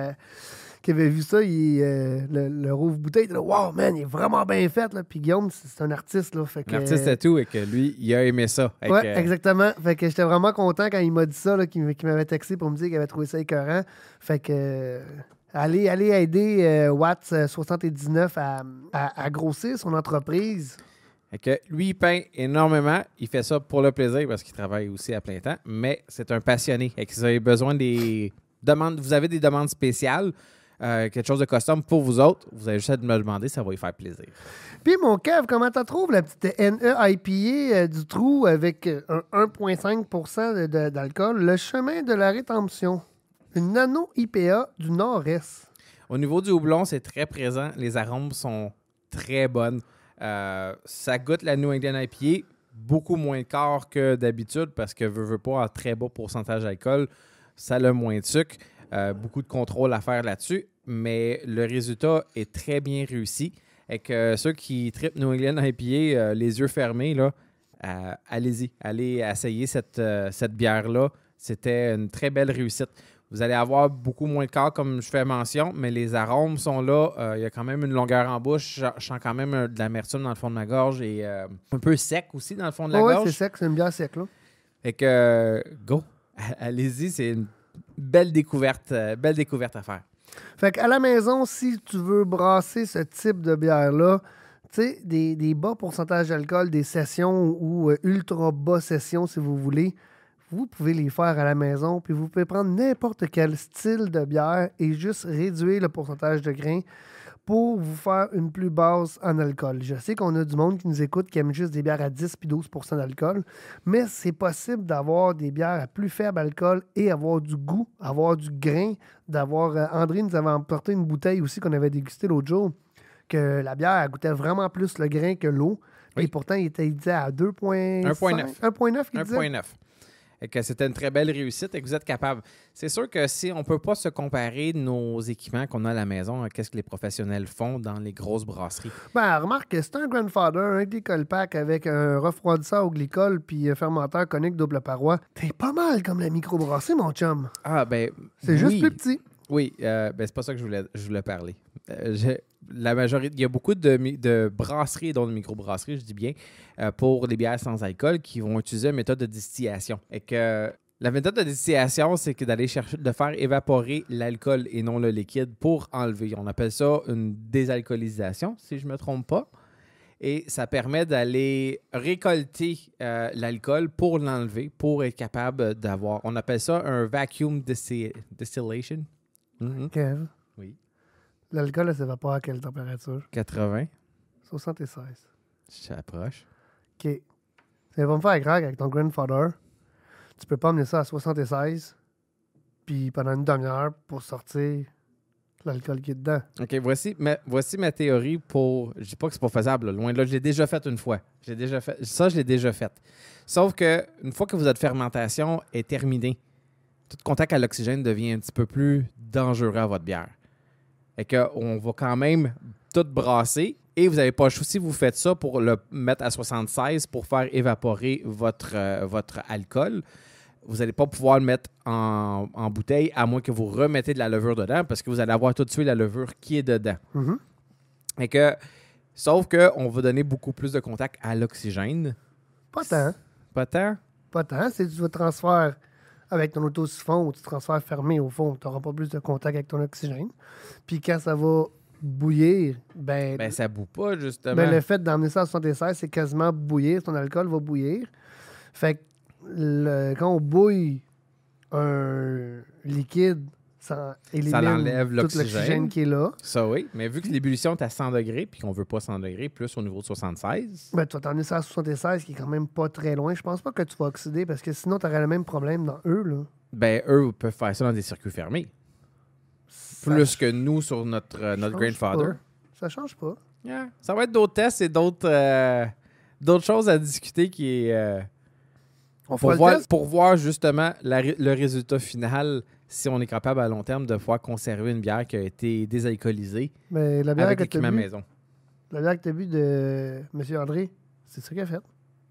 ça, le rouvre-bouteille, il dit « Wow, man, il est vraiment bien fait. » Puis Guillaume, c'est un artiste. Là, fait que,
un artiste tattoo et que lui, il a aimé ça.
Oui, exactement. Fait que j'étais vraiment content quand il m'a dit ça, qu'il m'avait texté pour me dire qu'il avait trouvé ça écœurant. Fait que allez aider Watts 79 à grossir son entreprise.
Fait que lui, il peint énormément. Il fait ça pour le plaisir parce qu'il travaille aussi à plein temps, mais c'est un passionné. Et que vous avez besoin des demandes, vous avez des demandes spéciales, quelque chose de custom pour vous autres, vous avez juste à me le demander, ça va lui faire plaisir.
Puis mon Kev, comment tu trouves la petite NE-IPA du trou avec un 1,5% d'alcool, le chemin de la rédemption, une nano-IPA du Nord-Est?
Au niveau du houblon, c'est très présent. Les arômes sont très bonnes. Ça goûte la New England IPA, beaucoup moins de corps que d'habitude parce que veut pas un très bas pourcentage d'alcool, ça a moins de sucre. Beaucoup de contrôle à faire là-dessus, mais le résultat est très bien réussi. Et que ceux qui trippent New England IPA, les yeux fermés, là, allez-y. Allez essayer cette bière-là. C'était une très belle réussite. Vous allez avoir beaucoup moins de corps, comme je fais mention, mais les arômes sont là. Il y a quand même une longueur en bouche. Je sens quand même de l'amertume dans le fond de ma gorge et un peu sec aussi dans le fond de la gorge.
Oui, c'est sec. C'est une bière sec, là.
Fait que, go! Allez-y, c'est une belle découverte à faire.
Fait qu'à la maison, si tu veux brasser ce type de bière-là, tu sais, des bas pourcentages d'alcool, des sessions ou ultra bas sessions, si vous voulez, vous pouvez les faire à la maison, puis vous pouvez prendre n'importe quel style de bière et juste réduire le pourcentage de grains pour vous faire une plus basse en alcool. Je sais qu'on a du monde qui nous écoute qui aime juste des bières à 10 puis 12 % d'alcool, mais c'est possible d'avoir des bières à plus faible alcool et avoir du goût, avoir du grain, d'avoir... André nous avait emporté une bouteille aussi qu'on avait dégustée l'autre jour, que la bière elle goûtait vraiment plus le grain que l'eau, oui. Et pourtant il disait à 2,9. 1,9 qu'il disait.
1,9. Et que c'était une très belle réussite et que vous êtes capable. C'est sûr que si on ne peut pas se comparer nos équipements qu'on a à la maison à ce que les professionnels font dans les grosses brasseries.
Ben, remarque, c'est un Grandfather, un glycol pack avec un refroidisseur au glycol puis un fermenteur conique double paroi. T'es pas mal comme la microbrasserie, mon chum.
Ah, ben.
C'est juste plus petit.
Oui, ben c'est pas ça que je voulais parler. La majorité, il y a beaucoup de brasseries, dont de microbrasseries, je dis bien, pour les bières sans alcool qui vont utiliser une méthode de distillation. Et que la méthode de distillation, c'est que d'aller chercher, de faire évaporer l'alcool et non le liquide pour enlever. On appelle ça une désalcoolisation, si je ne me trompe pas. et ça permet d'aller récolter l'alcool pour l'enlever, pour être capable d'avoir... On appelle ça un vacuum distillation. Mm-hmm.
Kev,
Oui.
l'alcool, elle s'évapore à quelle température?
80.
76.
J'approche.
OK. Ça va me faire crack avec ton grandfather. Tu peux pas amener ça à 76 puis pendant une demi-heure pour sortir l'alcool qui est dedans.
OK, voici ma théorie pour... Je dis pas que c'est pas faisable, là, loin de là. Je l'ai déjà fait une fois. Je l'ai déjà fait. Sauf que une fois que votre fermentation est terminée, tout contact à l'oxygène devient un petit peu plus dangereux à votre bière. Et qu'on va quand même tout brasser et vous n'avez pas le choix. Si vous faites ça pour le mettre à 76 pour faire évaporer votre alcool, vous n'allez pas pouvoir le mettre en bouteille à moins que vous remettez de la levure dedans parce que vous allez avoir tout de suite la levure qui est dedans.
Mm-hmm.
Sauf qu'on va donner beaucoup plus de contact à l'oxygène.
Pas tant.
Pas tant?
Pas tant. C'est du transfert avec ton autosiphon ou tu transfères fermé au fond. Tu n'auras pas plus de contact avec ton oxygène. Puis quand ça va bouillir,
Ben ça bout pas, justement.
Ben, le fait d'emmener ça à 76, c'est quasiment bouillir. Ton alcool va bouillir. Fait que quand on bouille un liquide, ça élimine
ça enlève
tout
l'oxygène.
l'oxygène qui est là.
Ça, oui. Mais vu que l'ébullition est à 100 degrés puis qu'on veut pas 100 degrés, plus au niveau de 76...
Ben, tu vas t'emmener ça à 76, qui est quand même pas très loin. Je pense pas que tu vas oxyder, parce que sinon, tu aurais le même problème dans eux. Là.
Ben, eux peuvent faire ça dans des circuits fermés.
Ça
Plus que nous sur notre
change
grandfather.
pas. Ça change pas.
Yeah. Ça va être d'autres tests et d'autres choses à discuter qui est...
On fera le test.
pour voir justement le résultat final, si on est capable à long terme de pouvoir conserver une bière qui a été désalcoolisée
Mais la bière
avec
que tu
l'équipement
as bu,
maison.
la bière que tu as bu de M. André, c'est ça qu'il a fait.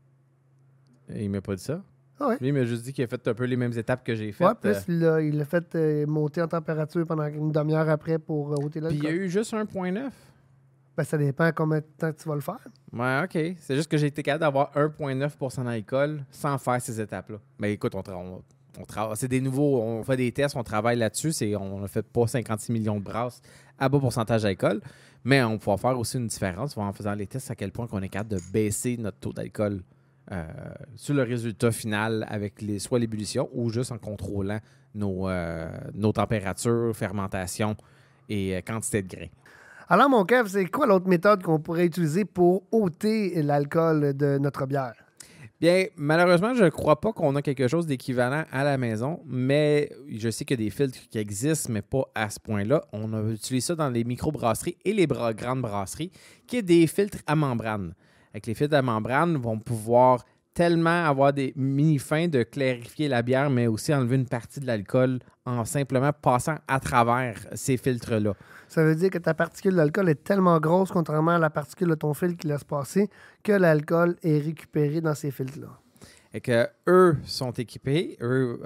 Et il m'a pas dit ça.
Ah ouais.
Lui, il m'a juste dit qu'il a fait un peu les mêmes étapes que j'ai faites.
Ouais, plus il l'a fait monter en température pendant une demi-heure après pour ôter
Puis il y
l'alcool.
a eu juste 1,9.
Ben, ça dépend combien de temps tu vas le faire.
Ouais, OK. C'est juste que j'ai été capable d'avoir 1,9 % d'alcool sans faire ces étapes-là. Mais écoute, on travaille. C'est des nouveaux. On fait des tests, on travaille là-dessus. On a fait pas 56 millions de brasses à bas pourcentage d'alcool. Mais on pourra faire aussi une différence en faisant les tests à quel point on est capable de baisser notre taux d'alcool sur le résultat final avec soit l'ébullition ou juste en contrôlant nos températures, fermentation et quantité de grains.
Alors, mon Kev, c'est quoi l'autre méthode qu'on pourrait utiliser pour ôter l'alcool de notre bière?
Bien, malheureusement, je ne crois pas qu'on a quelque chose d'équivalent à la maison, mais je sais qu'il y a des filtres qui existent, mais pas à ce point-là. On utilise ça dans les microbrasseries et les grandes brasseries, qui est des filtres à membrane. Avec les filtres à membrane, vont pouvoir tellement avoir des mini-fins de clarifier la bière, mais aussi enlever une partie de l'alcool en simplement passant à travers ces filtres-là.
Ça veut dire que ta particule d'alcool est tellement grosse, contrairement à la particule de ton filtre qui laisse passer, que l'alcool est récupéré dans ces filtres-là.
Et que eux sont équipés, eux,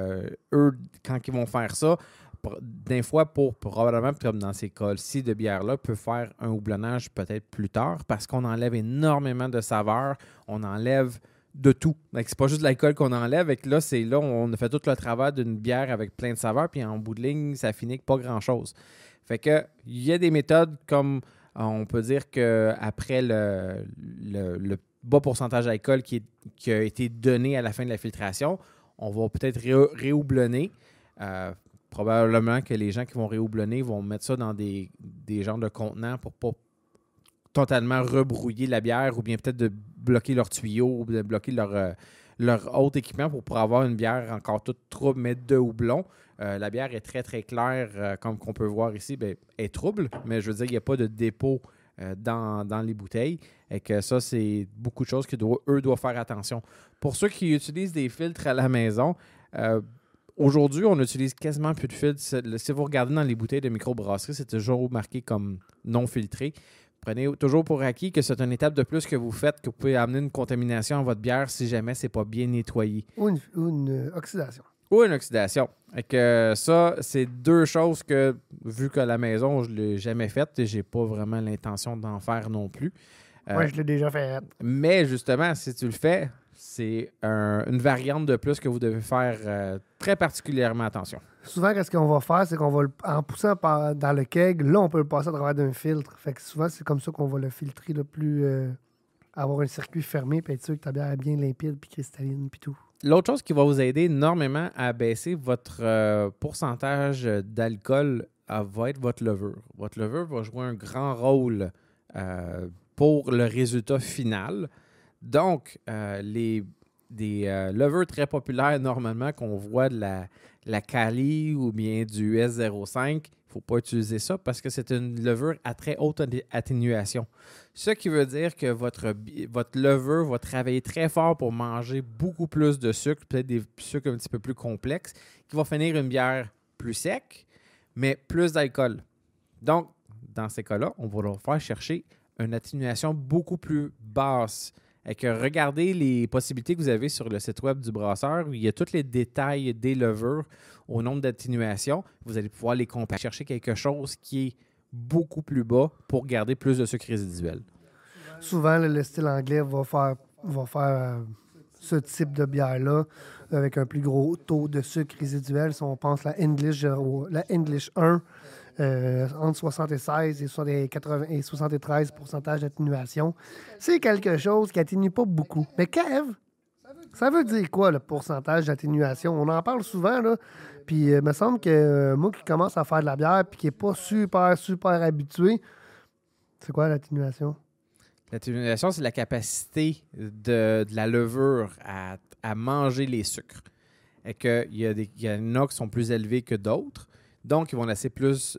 quand ils vont faire ça, des fois, probablement, comme dans ces cas-ci de bière-là, peut faire un houblonnage peut-être plus tard parce qu'on enlève énormément de saveurs, on enlève de tout. C'est pas juste l'alcool qu'on enlève. Et que là, on a fait tout le travail d'une bière avec plein de saveurs, puis en bout de ligne, ça finit que pas grand-chose. Fait que il y a des méthodes comme on peut dire qu'après le bas pourcentage d'alcool qui a été donné à la fin de la filtration, on va peut-être réhoublonner. Probablement que les gens qui vont réhoublonner vont mettre ça dans des genres de contenants pour pas totalement rebrouiller la bière ou bien peut-être de bloquer leurs tuyaux ou de bloquer leur autre équipement pour avoir une bière encore toute trouble, mais de houblon. La bière est très, très claire, comme qu'on peut voir ici, est trouble, mais je veux dire, il n'y a pas de dépôt dans les bouteilles et que ça, c'est beaucoup de choses qu'eux doivent faire attention. Pour ceux qui utilisent des filtres à la maison, aujourd'hui, on n'utilise quasiment plus de filtres. Si vous regardez dans les bouteilles de microbrasserie, c'est toujours marqué comme non filtré. Prenez toujours pour acquis que c'est une étape de plus que vous faites, que vous pouvez amener une contamination à votre bière si jamais c'est pas bien nettoyé.
Ou une oxydation.
Ou une oxydation. Et que ça, c'est deux choses que, vu qu'à la maison, je ne l'ai jamais faites et je n'ai pas vraiment l'intention d'en faire non plus.
Moi, je l'ai déjà fait.
Mais justement, si tu le fais, c'est une variante de plus que vous devez faire très particulièrement attention.
Souvent, qu'est-ce qu'on va faire, c'est qu'on va, en poussant dans le keg, là, on peut le passer à travers d'un filtre. Fait que souvent, c'est comme ça qu'on va le filtrer le plus... avoir un circuit fermé, puis être sûr que ta bière est bien limpide, puis cristalline, puis tout.
L'autre chose qui va vous aider énormément à baisser votre pourcentage d'alcool va être votre levure. Votre levure va jouer un grand rôle pour le résultat final. Donc, des levures très populaires, normalement, qu'on voit de la Cali ou bien du S05, il ne faut pas utiliser ça parce que c'est une levure à très haute atténuation. Ce qui veut dire que votre levure va travailler très fort pour manger beaucoup plus de sucre, peut-être des sucres un petit peu plus complexes, qui va finir une bière plus sec, mais plus d'alcool. Donc, dans ces cas-là, on va leur faire chercher une atténuation beaucoup plus basse. Et que regardez les possibilités que vous avez sur le site web du brasseur, où il y a tous les détails des levures au nombre d'atténuations. Vous allez pouvoir les comparer, chercher quelque chose qui est beaucoup plus bas pour garder plus de sucre résiduel.
Souvent, le style anglais va faire ce type de bière-là avec un plus gros taux de sucre résiduel. Si on pense à la English 1, entre 76 et 73 pourcentage d'atténuation. C'est quelque chose qui n'atténue pas beaucoup. Mais Kev, ça veut dire quoi le pourcentage d'atténuation? On en parle souvent, là. Puis il me semble que moi qui commence à faire de la bière puis qui n'est pas super habitué, c'est quoi l'atténuation?
L'atténuation, c'est la capacité de la levure à manger les sucres. Et qu'il y en a qui sont plus élevés que d'autres. Donc, ils vont laisser plus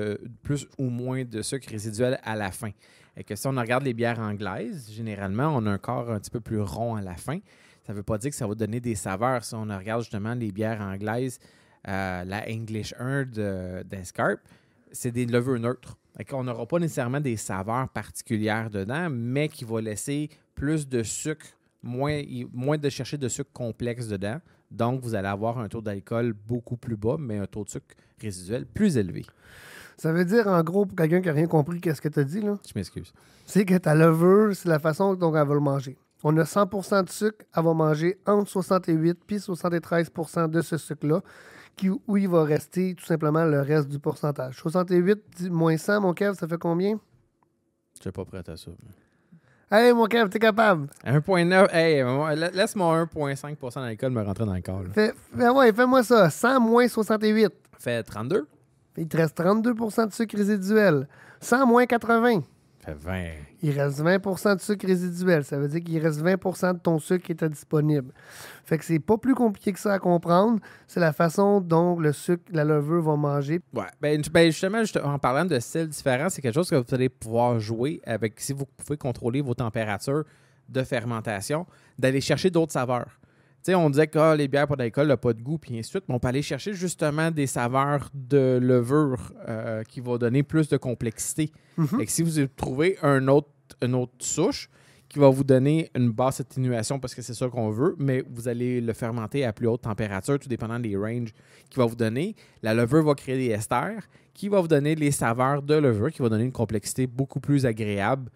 ou moins de sucre résiduel à la fin. Et que si on regarde les bières anglaises, généralement, on a un corps un petit peu plus rond à la fin. Ça ne veut pas dire que ça va donner des saveurs. Si on regarde justement les bières anglaises, la English 1 d'Escarpe, c'est des levures neutres. Et qu'on n'aura pas nécessairement des saveurs particulières dedans, mais qui va laisser plus de sucre, moins de chercher de sucre complexe dedans. Donc, vous allez avoir un taux d'alcool beaucoup plus bas, mais un taux de sucre résiduel plus élevé.
Ça veut dire, en gros, pour quelqu'un qui n'a rien compris, qu'est-ce que tu as dit, là?
Je m'excuse.
C'est que ta levure, c'est la façon dont elle va le manger. On a 100% de sucre, elle va manger entre 68 et 73% de ce sucre-là, où il va rester tout simplement le reste du pourcentage. 68 moins 100, mon Kev, ça fait combien?
Je suis pas prêt à ça.
Hey, mon Kev, t'es capable?
1,9. Hey, laisse mon 1,5% d'alcool me rentrer dans le corps.
Fais-moi ça. 100 moins 68.
Fait 32.
Il te reste 32% de sucre résiduel. 100 moins 80.
Fait 20.
Il reste 20% de sucre résiduel. Ça veut dire qu'il reste 20% de ton sucre qui était disponible. Fait que c'est pas plus compliqué que ça à comprendre. C'est la façon dont le sucre, la levure va manger.
Ouais. Ben justement, en parlant de styles différents, c'est quelque chose que vous allez pouvoir jouer avec, si vous pouvez contrôler vos températures de fermentation, d'aller chercher d'autres saveurs. Tu sais, on disait que les bières pas d'alcool n'ont pas de goût, puis ainsi de suite, mais on peut aller chercher justement des saveurs de levure qui vont donner plus de complexité. Et que si vous trouvez une autre souche qui va vous donner une basse atténuation parce que c'est ça qu'on veut, mais vous allez le fermenter à plus haute température, tout dépendant des ranges qu'il va vous donner. La levure va créer des esters qui va vous donner les saveurs de levure, qui va donner une complexité beaucoup plus agréable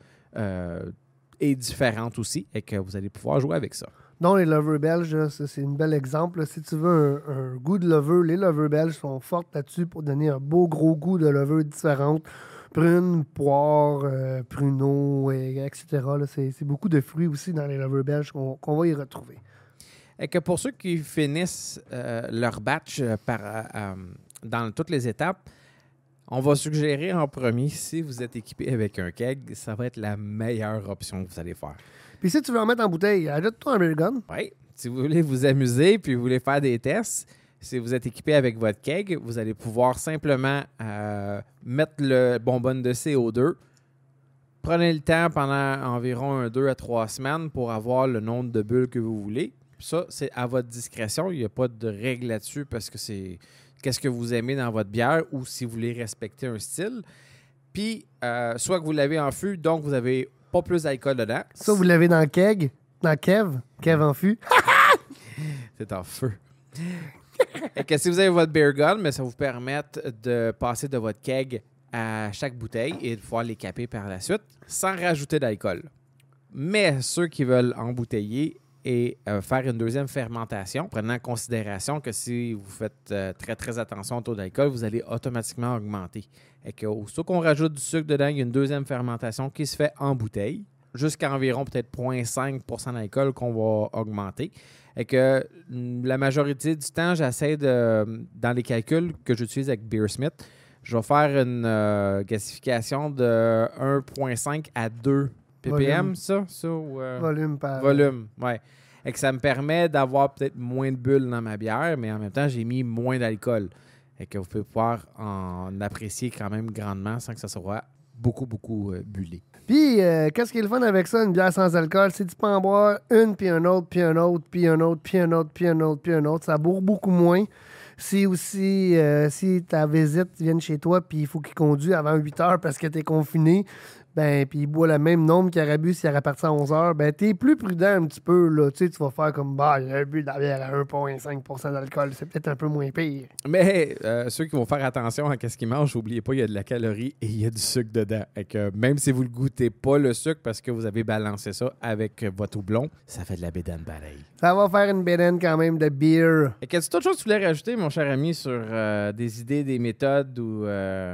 et différente aussi, et que vous allez pouvoir jouer avec ça.
Non, les levures belges, c'est un bel exemple. Si tu veux un goût de levure, les levures belges sont fortes là-dessus pour donner un beau gros goût de levure différente. Prune, poire, pruneau, etc. Là, c'est beaucoup de fruits aussi dans les levures belges qu'on va y retrouver.
Et que pour ceux qui finissent leur batch dans toutes les étapes, on va suggérer en premier, si vous êtes équipé avec un keg, ça va être la meilleure option que vous allez faire.
Puis si tu veux en mettre en bouteille, ajoute-toi un beer gun.
Oui. Si vous voulez vous amuser puis vous voulez faire des tests, si vous êtes équipé avec votre keg, vous allez pouvoir simplement mettre le bonbonne de CO2. Prenez le temps pendant environ 2 à 3 semaines pour avoir le nombre de bulles que vous voulez. Ça, c'est à votre discrétion. Il n'y a pas de règle là-dessus parce que c'est qu'est-ce que vous aimez dans votre bière ou si vous voulez respecter un style. Puis, soit que vous l'avez en fût, donc vous avez pas plus d'alcool dedans.
Ça, vous l'avez dans le keg, dans Kev en fût.
C'est en feu. Et que si vous avez votre beer gun, mais ça vous permet de passer de votre keg à chaque bouteille et de pouvoir les caper par la suite sans rajouter d'alcool. Mais ceux qui veulent embouteiller, et faire une deuxième fermentation, prenant en considération que si vous faites très, très attention au taux d'alcool, vous allez automatiquement augmenter. Et qu'aussitôt qu'on rajoute du sucre dedans, il y a une deuxième fermentation qui se fait en bouteille, jusqu'à environ peut-être 0,5 % d'alcool qu'on va augmenter. Et que la majorité du temps, j'essaie dans les calculs que j'utilise avec Beersmith, je vais faire une gasification de 1,5 à 2 ppm, Volume, ouais. Et que ça me permet d'avoir peut-être moins de bulles dans ma bière, mais en même temps, j'ai mis moins d'alcool. Et que vous pouvez pouvoir en apprécier quand même grandement sans que ça soit beaucoup, beaucoup bullé.
Puis, qu'est-ce qui est le fun avec ça, une bière sans alcool? C'est que tu peux en boire une, puis un autre, puis un autre, puis un autre, puis un autre, puis un autre, puis un autre. Ça bourre beaucoup moins. Si aussi, si ta visite vient chez toi, puis il faut qu'il conduise avant 8 heures parce que tu es confiné, ben, puis il boit le même nombre qu'il aurait bu s'il aurait parti à 11 heures, ben, tu es plus prudent un petit peu, là. Tu sais, tu vas faire comme, bah, il a bu de la bière à 1,5 % d'alcool. C'est peut-être un peu moins pire.
Mais ceux qui vont faire attention à ce qu'ils mangent, n'oubliez pas, il y a de la calorie et il y a du sucre dedans. Et que même si vous ne goûtez pas le sucre parce que vous avez balancé ça avec votre houblon, ça fait de la bédaine pareil.
Ça va faire une bédaine quand même de beer.
Et qu'est-ce que tu voulais rajouter, mon cher ami, sur des idées, des méthodes ou...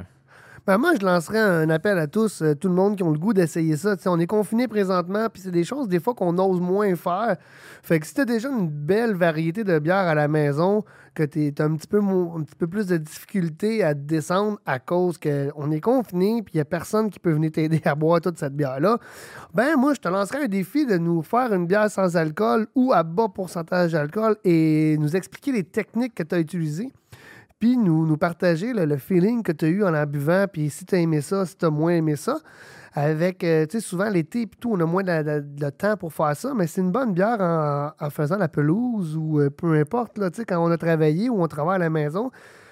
Ben moi, je lancerais un appel à tous, tout le monde qui ont le goût d'essayer ça. T'sais, on est confinés présentement, puis c'est des choses des fois qu'on ose moins faire. Fait que si tu as déjà une belle variété de bières à la maison, que tu as un petit peu plus de difficulté à descendre à cause qu'on est confinés, puis il n'y a personne qui peut venir t'aider à boire toute cette bière-là, ben moi, je te lancerais un défi de nous faire une bière sans alcool ou à bas pourcentage d'alcool et nous expliquer les techniques que tu as utilisées. Puis nous partager le feeling que tu as eu en la buvant, puis si tu as aimé ça, si tu as moins aimé ça. Avec, tu sais, souvent l'été, puis tout, on a moins de temps pour faire ça, mais c'est une bonne bière en faisant la pelouse ou peu importe, là, tu sais, quand on a travaillé ou on travaille à la maison.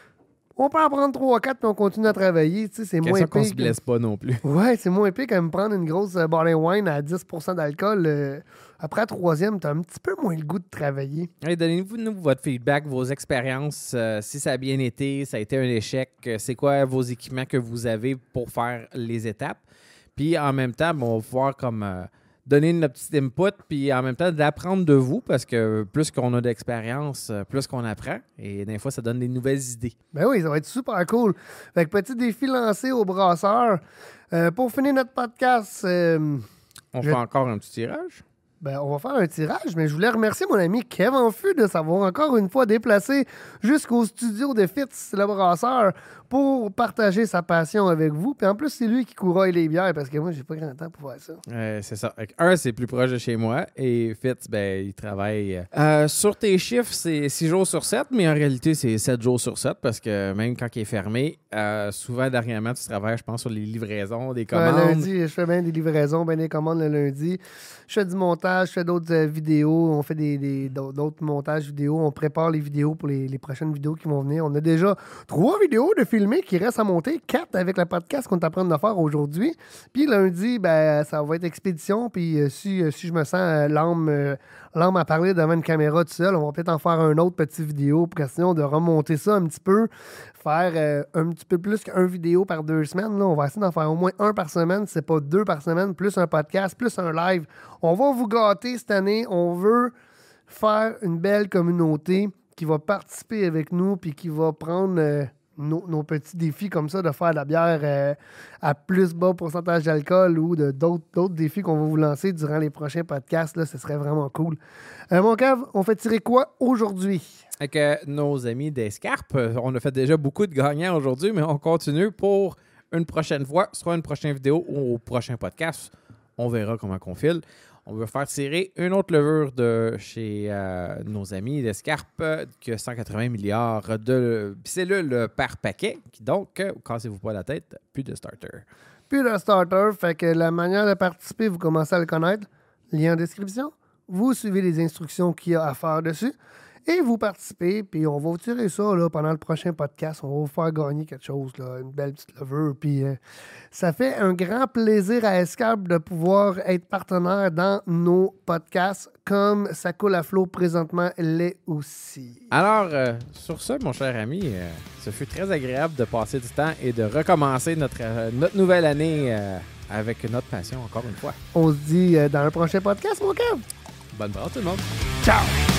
On peut en prendre 3 ou 4 puis on continue à travailler. Tu sais, c'est moins épais.
qu'on se blesse pas non plus.
Ouais, c'est moins épais que me prendre une grosse barley wine à 10% d'alcool. Après la troisième, t'as un petit peu moins le goût de travailler.
Hey, donnez-nous votre feedback, vos expériences, si ça a bien été, ça a été un échec, c'est quoi vos équipements que vous avez pour faire les étapes. Puis en même temps, on va pouvoir comme... donner notre petit input, puis en même temps d'apprendre de vous, parce que plus qu'on a d'expérience, plus qu'on apprend. Et des fois, ça donne des nouvelles idées.
Ben oui, ça va être super cool. Fait que petit défi lancé aux brasseurs. Pour finir notre podcast...
on fait encore un petit tirage?
Ben, on va faire un tirage, mais je voulais remercier mon ami Kev Amphu de s'avoir encore une fois déplacé jusqu'au studio de Fitz, le brasseur, pour partager sa passion avec vous. Puis en plus, c'est lui qui couraille les bières parce que moi, j'ai pas grand temps pour faire ça.
C'est ça. C'est plus proche de chez moi et Fitz, ben, il travaille. Sur tes chiffres, c'est 6 jours sur 7, mais en réalité, c'est 7 jours sur 7 parce que même quand il est fermé, souvent, dernièrement, tu travailles, je pense, sur les livraisons, des commandes.
Lundi, je fais bien des livraisons, bien des commandes le lundi. Je fais du montage, je fais d'autres vidéos, on fait d'autres montages vidéo, on prépare les vidéos pour les prochaines vidéos qui vont venir. On a déjà 3 vidéos de filmées qui restent à monter, 4 avec le podcast qu'on est en train de faire aujourd'hui. Puis lundi, ben, ça va être expédition, puis si je me sens l'âme à parler devant une caméra tout seul, on va peut-être en faire un autre petit vidéo pour question de remonter ça un petit peu, faire un petit peu plus qu'une vidéo par 2 semaines. Là. On va essayer d'en faire au moins 1 par semaine, c'est pas 2 par semaine, plus un podcast, plus un live. On va vous gâter cette année. On veut faire une belle communauté qui va participer avec nous puis qui va prendre nos petits défis comme ça de faire de la bière à plus bas pourcentage d'alcool ou d'autres défis qu'on va vous lancer durant les prochains podcasts. Là, ce serait vraiment cool. Mon Kev, on fait tirer quoi aujourd'hui?
Avec nos amis d'Escarpe, on a fait déjà beaucoup de gagnants aujourd'hui, mais on continue pour une prochaine fois, soit une prochaine vidéo ou au prochain podcast. On verra comment on file. On veut faire tirer une autre levure de chez nos amis d'Escarpe qui a 180 milliards de cellules par paquet. Donc, cassez-vous pas la tête, plus de starter.
Plus de starter, fait que la manière de participer, vous commencez à le connaître. Lien en description. Vous suivez les instructions qu'il y a à faire dessus. Et vous participez, puis on va vous tirer ça là, pendant le prochain podcast. On va vous faire gagner quelque chose, là, une belle petite levure. Puis ça fait un grand plaisir à Escarpe de pouvoir être partenaire dans nos podcasts, comme ça coule à flot présentement l'est aussi.
Alors, sur ce, mon cher ami, ce fut très agréable de passer du temps et de recommencer notre nouvelle année avec notre passion, encore une fois.
On se dit dans le prochain podcast, mon cœur.
Bonne brosse tout le monde.
Ciao!